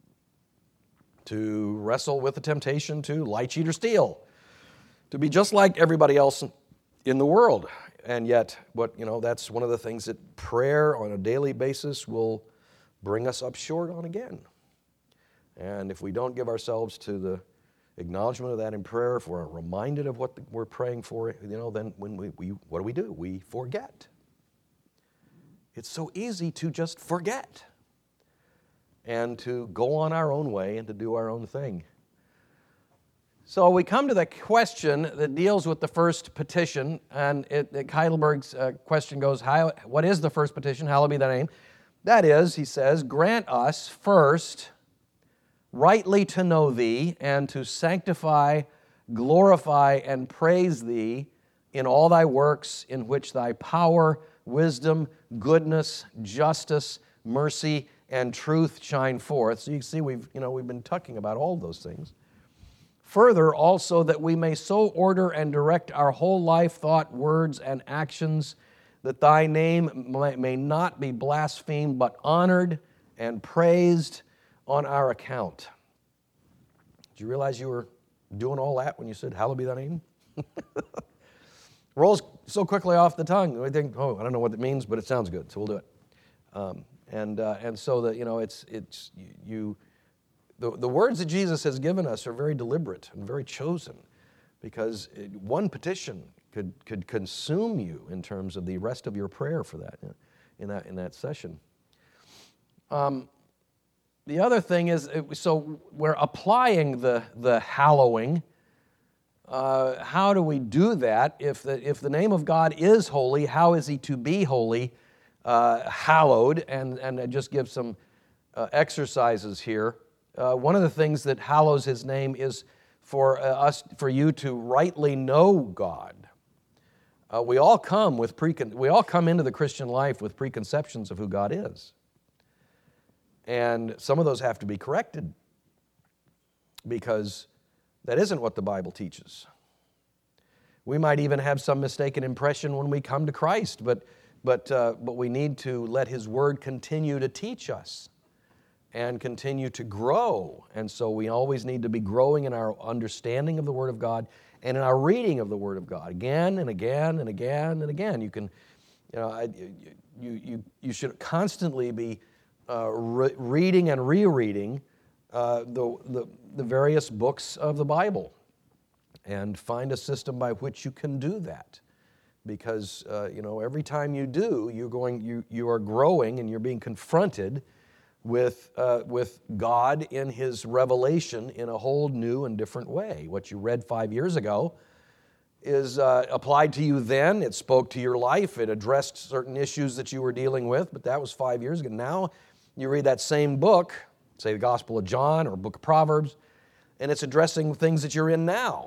to wrestle with the temptation to lie, cheat, or steal, to be just like everybody else in the world. And yet, what you know, that's one of the things that prayer on a daily basis will bring us up short on again. And if we don't give ourselves to the acknowledgement of that in prayer, if we're reminded of what the, we're praying for, you know, then when we, we, what do we do? We forget. It's so easy to just forget and to go on our own way and to do our own thing. So we come to the question that deals with the first petition, and it, it, Heidelberg's uh, question goes, how, what is the first petition? Hallowed be thy name. That is, he says, grant us first rightly to know thee, and to sanctify, glorify, and praise thee in all thy works in which thy power, wisdom, goodness, justice, mercy, and truth shine forth. So you can see we've, you know, we've been talking about all those things. Further, also that we may so order and direct our whole life, thought, words, and actions, that thy name may not be blasphemed, but honored and praised on our account. Did you realize you were doing all that when you said, hallowed be thy name? Rolls so quickly off the tongue. We think, oh, I don't know what it means, but it sounds good, so we'll do it. Um, and uh, and so that, you know, it's it's you. The the words that Jesus has given us are very deliberate and very chosen, because it, one petition could could consume you in terms of the rest of your prayer for that, you know, in that in that session. Um. The other thing is, so we're applying the, the hallowing uh, how do we do that? If the, if the name of God is holy, how is he to be holy, uh, hallowed? And, and I just give some uh, exercises here. Uh, one of the things that hallows his name is for uh, us, for you to rightly know God. Uh, we all come with precon- we all come into the Christian life with preconceptions of who God is, and some of those have to be corrected because that isn't what the Bible teaches. We might even have some mistaken impression when we come to Christ, but but uh, but we need to let His Word continue to teach us and continue to grow. And so we always need to be growing in our understanding of the Word of God and in our reading of the Word of God again and again and again and again. You can, you know, I, you you you should constantly be uh, re- reading and rereading uh, the, the the various books of the Bible, and find a system by which you can do that. Because uh, you know, every time you do, you're going, you you are growing, and you're being confronted with uh, with God in His revelation in a whole new and different way. What you read five years ago is uh, applied to you then. It spoke to your life. It addressed certain issues that you were dealing with, but that was five years ago. Now you read that same book, say the Gospel of John or Book of Proverbs, and it's addressing things that you're in now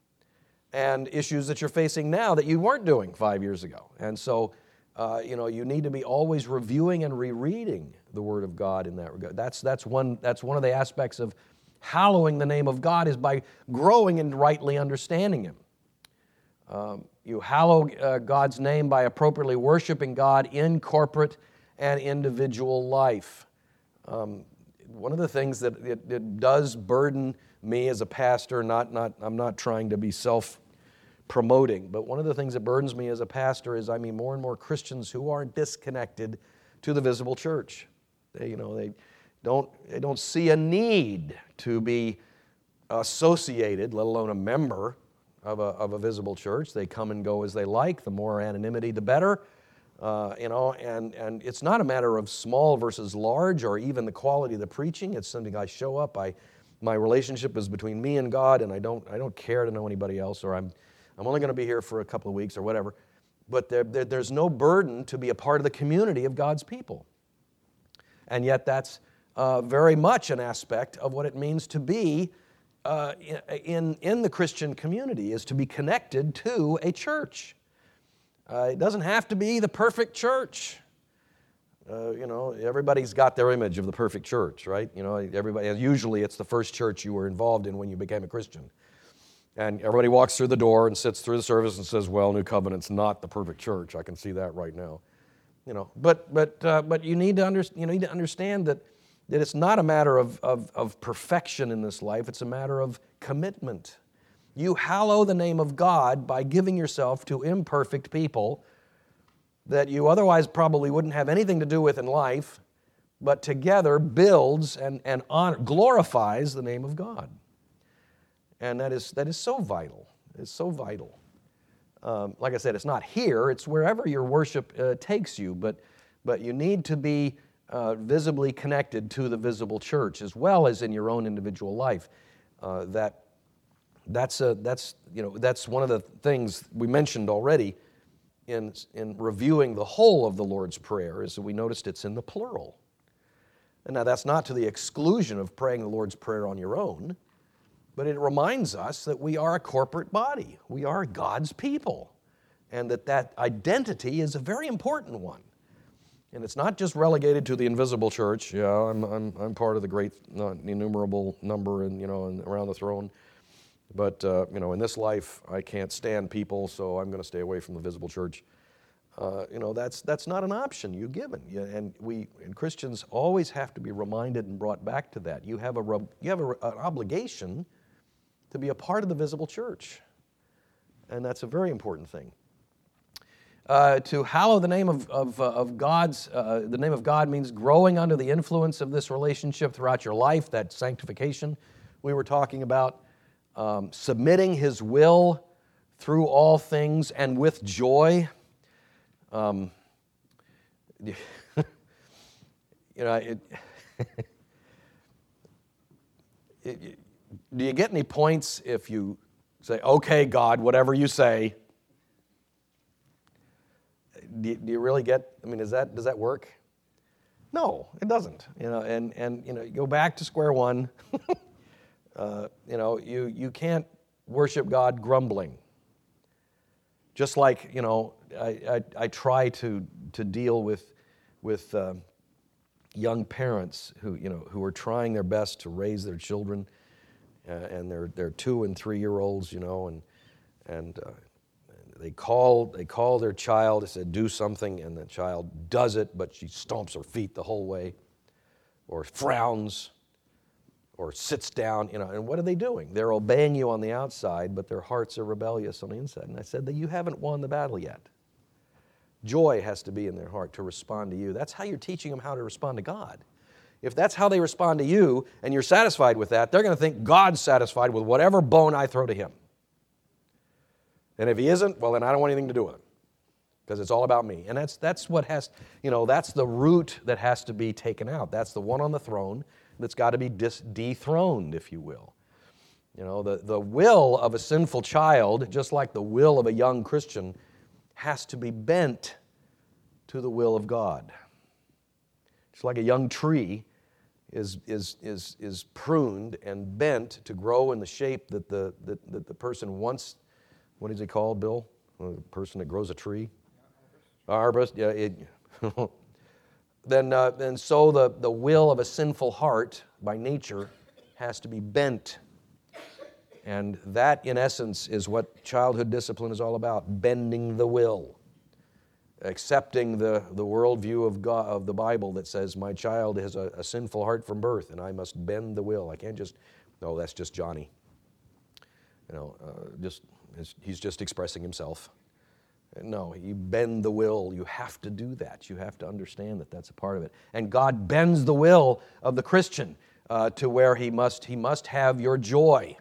and issues that you're facing now that you weren't doing five years ago. And so, uh, you know, you need to be always reviewing and rereading the Word of God in that regard. That's that's one that's one of the aspects of hallowing the name of God, is by growing and rightly understanding Him. Um, you hallow uh, God's name by appropriately worshiping God in corporate and individual life. Um, one of the things that it, it does burden me as a pastor, not not I'm not trying to be self promoting, but one of the things that burdens me as a pastor is I mean more and more Christians who are disconnected to the visible church. They, you know, they don't they don't see a need to be associated, let alone a member of a of a visible church. They come and go as they like. The more anonymity, the better. Uh, you know, and and it's not a matter of small versus large or even the quality of the preaching. It's something I show up. I my relationship is between me and God, and I don't I don't care to know anybody else, or I'm I'm only going to be here for a couple of weeks or whatever. But there, there, there's no burden to be a part of the community of God's people. And yet that's uh, very much an aspect of what it means to be uh, in, in the Christian community, is to be connected to a church. Uh, it doesn't have to be the perfect church. Uh, you know, everybody's got their image of the perfect church, right? You know, everybody. Usually it's the first church you were involved in when you became a Christian. And everybody walks through the door and sits through the service and says, well, New Covenant's not the perfect church. I can see that right now. You know, but but uh, but you need to under, you need to understand that that it's not a matter of, of of perfection in this life. It's a matter of commitment. You hallow the name of God by giving yourself to imperfect people that you otherwise probably wouldn't have anything to do with in life, but together builds and and honor, glorifies the name of God. And that is that is so vital. It's so vital. Um, like I said, it's not here. It's wherever your worship uh, takes you. But but you need to be uh, visibly connected to the visible church, as well as in your own individual life. Uh, that that's a, that's you know that's one of the things we mentioned already in in reviewing the whole of the Lord's Prayer, is that we noticed it's in the plural. And now that's not to the exclusion of praying the Lord's Prayer on your own. But it reminds us that we are a corporate body. We are God's people. And that that identity is a very important one. And it's not just relegated to the invisible church. Yeah, I'm I'm I'm part of the great uh, innumerable number and you know and around the throne. But uh, you know, in this life, I can't stand people, so I'm going to stay away from the visible church. Uh, you know, that's that's not an option you're given. You, and we and Christians always have to be reminded and brought back to that. You have a you have a, an obligation to be a part of the visible church. And that's a very important thing. Uh, to hallow the name of, of, uh, of God's, uh, the name of God means growing under the influence of this relationship throughout your life, that sanctification we were talking about, um, submitting His will through all things and with joy. Um, you know, it, it, it Do you get any points if you Say, okay, God, whatever you say. Do you, do you really get, I mean, is that, does that work? No, it doesn't. You know, and, and you know, you go back to square one. uh, you know, you, you can't worship God grumbling. Just like, you know, I, I, I try to, to deal with, with uh, young parents who, you know, who are trying their best to raise their children, uh, and they're, they're two and three-year-olds, you know, and, and uh, they call, they call their child, they said, do something, and the child does it, but she stomps her feet the whole way, or frowns, or sits down, you know, and what are they doing? They're obeying you on the outside, but their hearts are rebellious on the inside. And I said that you haven't won the battle yet. Joy has to be in their heart to respond to you. That's how you're teaching them how to respond to God. If that's how they respond to you, and you're satisfied with that, they're going to think God's satisfied with whatever bone I throw to him. And if he isn't, well, then I don't want anything to do with him, because it's all about me. And that's that's what has, you know, that's the root that has to be taken out. That's the one on the throne that's got to be dis- dethroned, if you will. You know, the, the will of a sinful child, just like the will of a young Christian, has to be bent to the will of God. Just like a young tree is, is, is, is pruned and bent to grow in the shape that the, that, that the person wants. What is it called, Bill? The person that grows a tree? Arborist. Yeah. It, then, uh, then so the, the will of a sinful heart, by nature, has to be bent. And that, in essence, is what childhood discipline is all about, bending the will. Accepting the, the worldview of God, of the Bible that says, my child has a, a sinful heart from birth, and I must bend the will. I can't just, no, that's just Johnny. You know, uh, just he's just expressing himself. No, you bend the will. You have to do that. You have to understand that that's a part of it. And God bends the will of the Christian uh, to where he must, he must have your joy.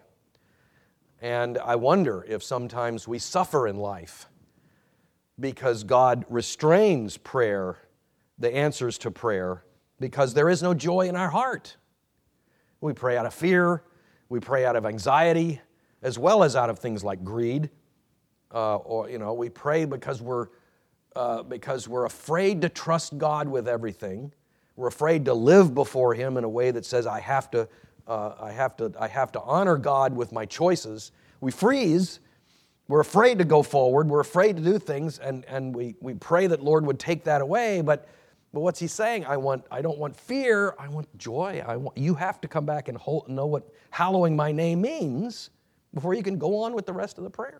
And I wonder if sometimes we suffer in life because God restrains prayer, the answers to prayer, because there is no joy in our heart. We pray out of fear, we pray out of anxiety, as well as out of things like greed. Uh, or, you know, we pray because we're, uh, because we're afraid to trust God with everything. We're afraid to live before Him in a way that says, I have to, uh, I have to, I have to honor God with my choices. We freeze. We're afraid to go forward. We're afraid to do things, and, and we, we pray that Lord would take that away. But, but what's He saying? I want, I don't want fear. I want joy. I want, you have to come back and hold, know what hallowing my name means before you can go on with the rest of the prayer.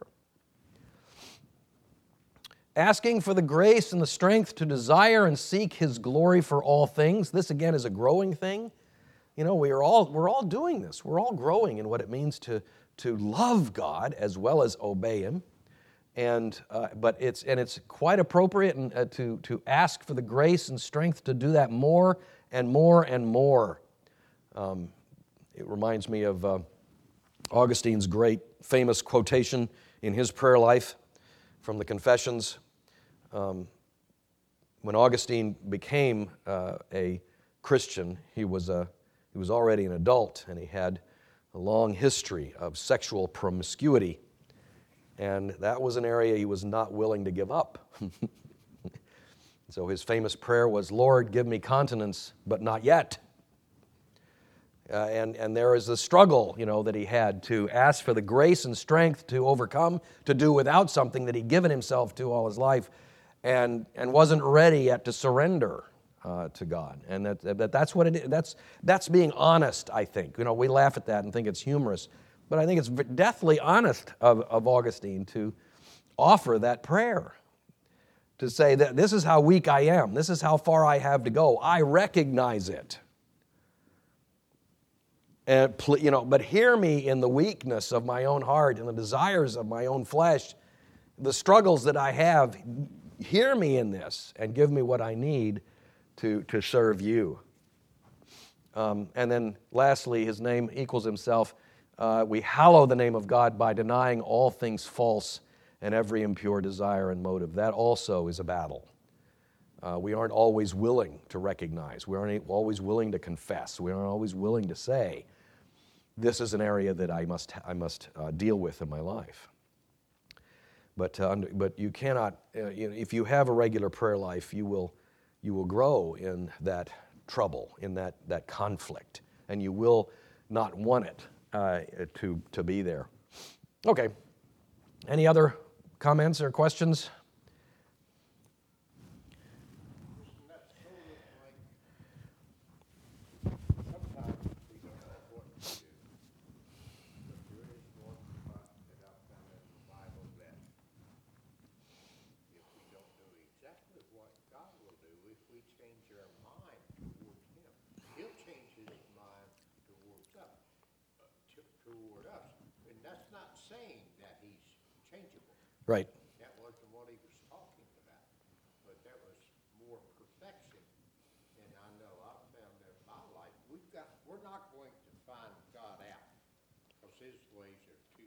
Asking for the grace and the strength to desire and seek His glory for all things. This, again, is a growing thing. You know, we are all, we're all doing this. We're all growing in what it means to, to love God as well as obey Him. And, uh, but it's, and it's quite appropriate and, uh, to, to ask for the grace and strength to do that more and more and more. Um, it reminds me of uh, Augustine's great famous quotation in his prayer life from the Confessions. Um, when Augustine became uh, a Christian, he was, a, he was already an adult, and he had a long history of sexual promiscuity. And that was an area he was not willing to give up. So his famous prayer was, Lord, give me continence, but not yet. Uh, and, and there is a struggle, you know, that he had to ask for the grace and strength to overcome, to do without something that he'd given himself to all his life, and, and wasn't ready yet to surrender uh, to God. And that, that that's what it is. That's, that's being honest, I think. You know, we laugh at that and think it's humorous, but I think it's deathly honest of, of Augustine to offer that prayer, to say that this is how weak I am, this is how far I have to go. I recognize it. And, you know, but hear me in the weakness of my own heart and the desires of my own flesh, the struggles that I have. Hear me in this and give me what I need to, to serve you. Um, and then lastly, his name equals himself. Uh, we hallow the name of God by denying all things false and every impure desire and motive. That also is a battle. Uh, we aren't always willing to recognize. We aren't always willing to confess. We aren't always willing to say. this is an area that I must I must uh, deal with in my life. But uh, but you cannot. Uh, you know, if you have a regular prayer life, you will you will grow in that trouble, in that that conflict, and you will not want it uh, to to be there. Okay. Any other comments or questions? Right. That wasn't what he was talking about, but that was more perfection. And I know I've found that in my life, we've got, we're not going to find God out, because his ways are too,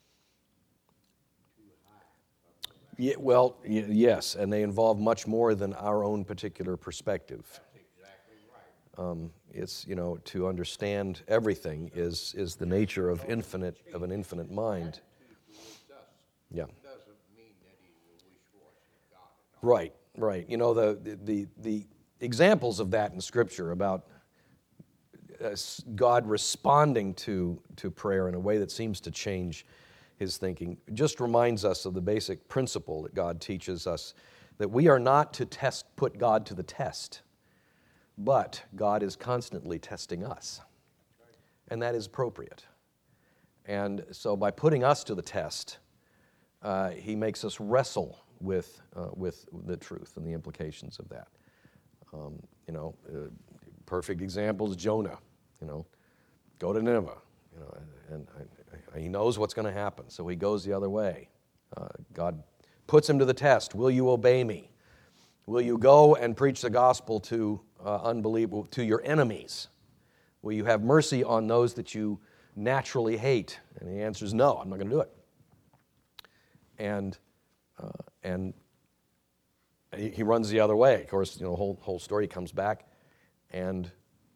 too high. Yeah, well, y- yes, and they involve much more than our own particular perspective. That's exactly right. Um, it's, you know, to understand everything is is the nature of infinite of an infinite mind. Towards us Yeah. doesn't mean that he's a wish-washy God at all. Right, right. You know, the the the examples of that in Scripture about uh, s- God responding to to prayer in a way that seems to change his thinking just reminds us of the basic principle that God teaches us, that we are not to test put God to the test, but God is constantly testing us, and that is appropriate. And so by putting us to the test, uh, he makes us wrestle with uh, with the truth and the implications of that. Um, you know, uh, perfect example is Jonah. You know, go to Nineveh. You know, and, and, and he knows what's going to happen, so he goes the other way. Uh, God puts him to the test. Will you obey me? Will you go and preach the gospel to uh, unbelievable to your enemies? Will you have mercy on those that you naturally hate? And the answer is no. I'm not going to do it. And uh, and he, he runs the other way. Of course, you know, the whole whole story comes back and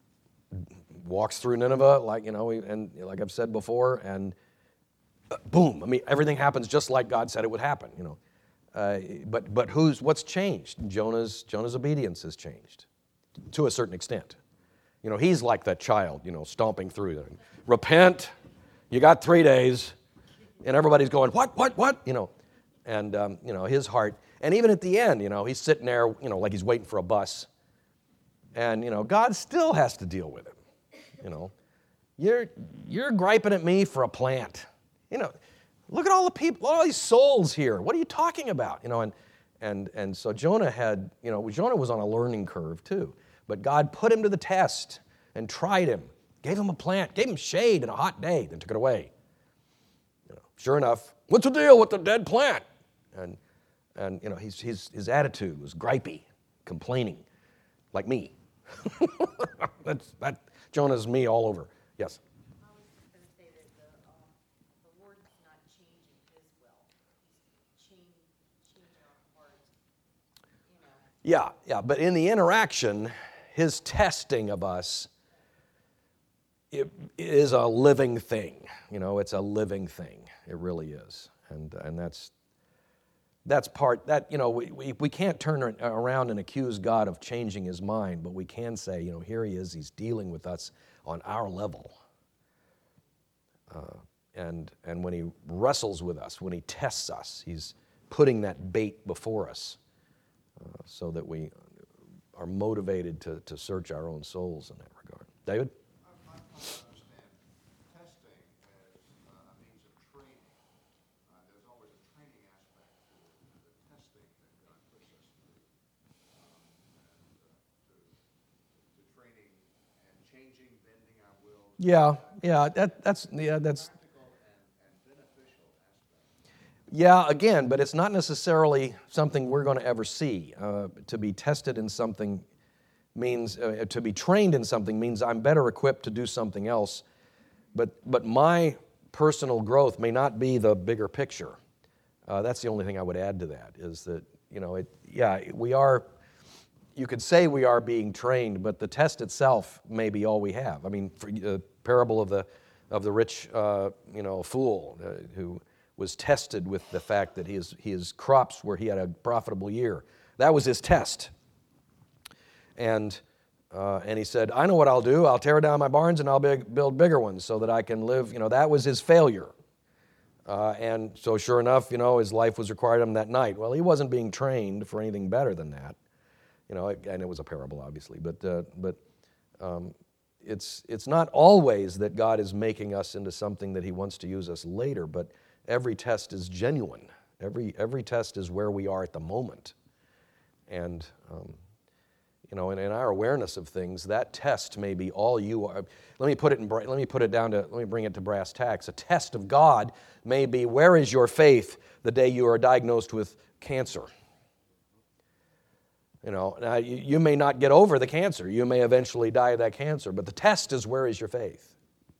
walks through Nineveh, like you know, and like I've said before, and uh, boom! I mean, everything happens just like God said it would happen. You know, uh, but but who's what's changed? Jonah's Jonah's obedience has changed to a certain extent. You know, he's like that child, you know, stomping through there. Repent. You got three days, and everybody's going, what, what, what? You know, and um, you know his heart. And even at the end, you know, he's sitting there, you know, like he's waiting for a bus, and you know, God still has to deal with him. You know, you're you're griping at me for a plant. You know, look at all the people, all these souls here. What are you talking about? You know, and and and so Jonah had, you know, Jonah was on a learning curve too. But God put him to the test and tried him, gave him a plant, gave him shade in a hot day, then took it away. You know, sure enough, what's the deal with the dead plant? And and you know, his his his attitude was gripey, complaining, like me. That's that Jonah's me all over. Yes. I was just going to say that the, um, the Lord's not changing his will. He's changing, changing our hearts, you know. Yeah, yeah, but in the interaction, his testing of us it, it is a living thing. You know, it's a living thing. It really is. And and that's that's part that, you know, we, we, we can't turn around and accuse God of changing his mind, but we can say, you know, here he is, he's dealing with us on our level. Uh, and and when he wrestles with us, when he tests us, he's putting that bait before us uh, so that we are motivated to, to search our own souls in that regard. David? I, I, I understand testing as uh, a means of training. Uh, there's always a training aspect to the testing that God puts us through, um, and uh, to, to training and changing, bending our will. Yeah, yeah, that, that's yeah, that's Practical and, and beneficial aspect. yeah. Again, but it's not necessarily something we're going to ever see. Uh, to be tested in something means uh, to be trained in something means I'm better equipped to do something else. But but my personal growth may not be the bigger picture. Uh, that's the only thing I would add to that is that you know it. Yeah, we are. You could say we are being trained, but the test itself may be all we have. I mean, for the parable of the of the rich, uh, you know, fool uh, who was tested with the fact that his, his crops were, he had a profitable year. That was his test. And, uh, and he said, I know what I'll do. I'll tear down my barns and I'll big, build bigger ones so that I can live. You know, that was his failure. Uh, and so sure enough, you know, his life was required of him that night. Well, he wasn't being trained for anything better than that. You know, and it was a parable, obviously. But, uh, but um, it's, it's not always that God is making us into something that he wants to use us later, but every test is genuine. Every, every test is where we are at the moment. And, um, you know, in, in our awareness of things, that test may be all you are. Let me put it in, let me put it down to, let me bring it to brass tacks. A test of God may be, where is your faith the day you are diagnosed with cancer? You know, now you, you may not get over the cancer. You may eventually die of that cancer, but the test is, where is your faith?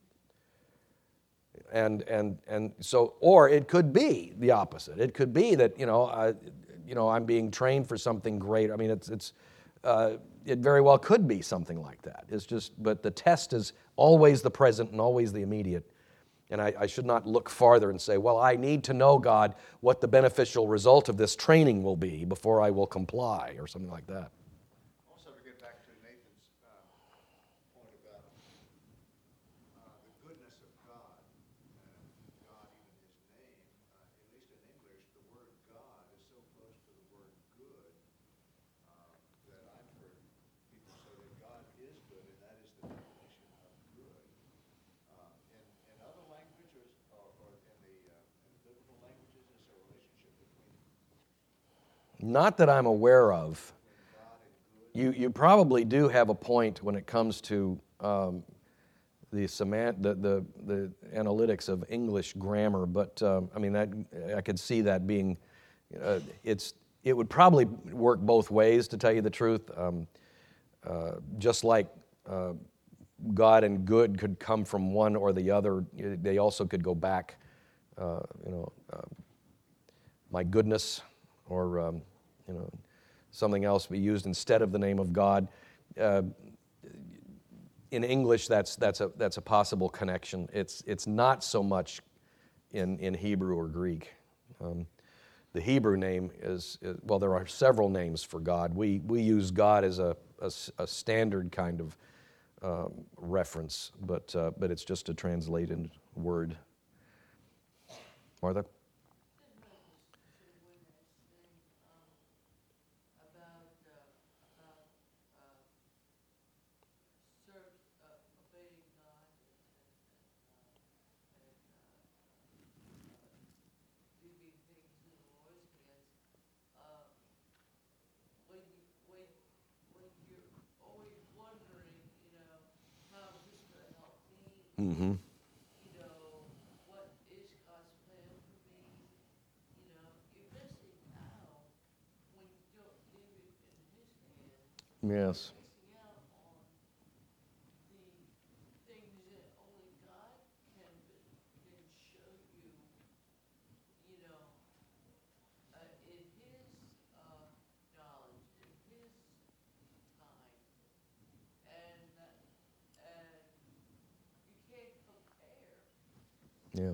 And and and so, or it could be the opposite. It could be that, you know, I, you know, I'm being trained for something great. I mean, it's it's uh, it very well could be something like that. It's just, but the test is always the present and always the immediate. And I, I should not look farther and say, well, I need to know, God, what the beneficial result of this training will be before I will comply, or something like that. Also, to get back to Nathan's uh, point about uh, the goodness of God, and God, even his name, uh, at least in English, the word God is so close to the word good uh, that I've heard people say that God is good, and that is the definition of good. Uh, in, in other languages, or, or in the uh, in biblical languages, is there a relationship between Not that I'm aware of. God and good? You you probably do have a point when it comes to um, the, semant- the the the analytics of English grammar, but um, I mean that I could see that being uh, it's it would probably work both ways, to tell you the truth. Um, uh, just like uh, God and good could come from one or the other, they also could go back. Uh, you know, uh, my goodness, or um, you know, something else be used instead of the name of God. Uh, in English, that's that's a that's a possible connection. It's it's not so much in in Hebrew or Greek. Um, the Hebrew name is, is well, there are several names for God. We we use God as a a, a standard kind of um, reference, but uh, but it's just a translated word. Martha? Mm-hmm. You know, what is God's plan for me? You know, you're missing out when you don't leave it in his hands. Yes. You're missing out on the things that only God can, can show you, you know, uh, in his uh, knowledge, in his time. And, uh, and you can't compare. Yeah.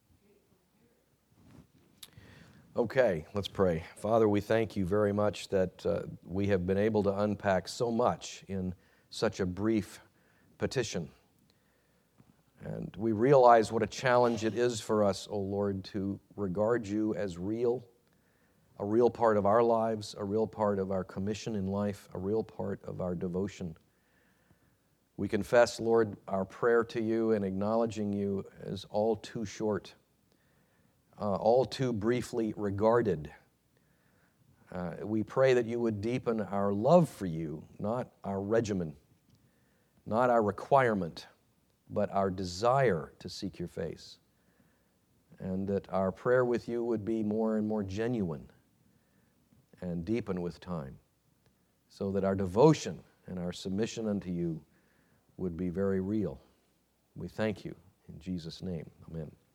Okay, let's pray. Father, we thank you very much that uh, we have been able to unpack so much in such a brief petition. And we realize what a challenge it is for us, O Lord, to regard you as real, a real part of our lives, a real part of our commission in life, a real part of our devotion. We confess, Lord, our prayer to you and acknowledging you is all too short. Uh, all too briefly regarded. Uh, we pray that you would deepen our love for you, not our regimen, not our requirement, but our desire to seek your face. And that our prayer with you would be more and more genuine and deepen with time, so that our devotion and our submission unto you would be very real. We thank you in Jesus' name. Amen.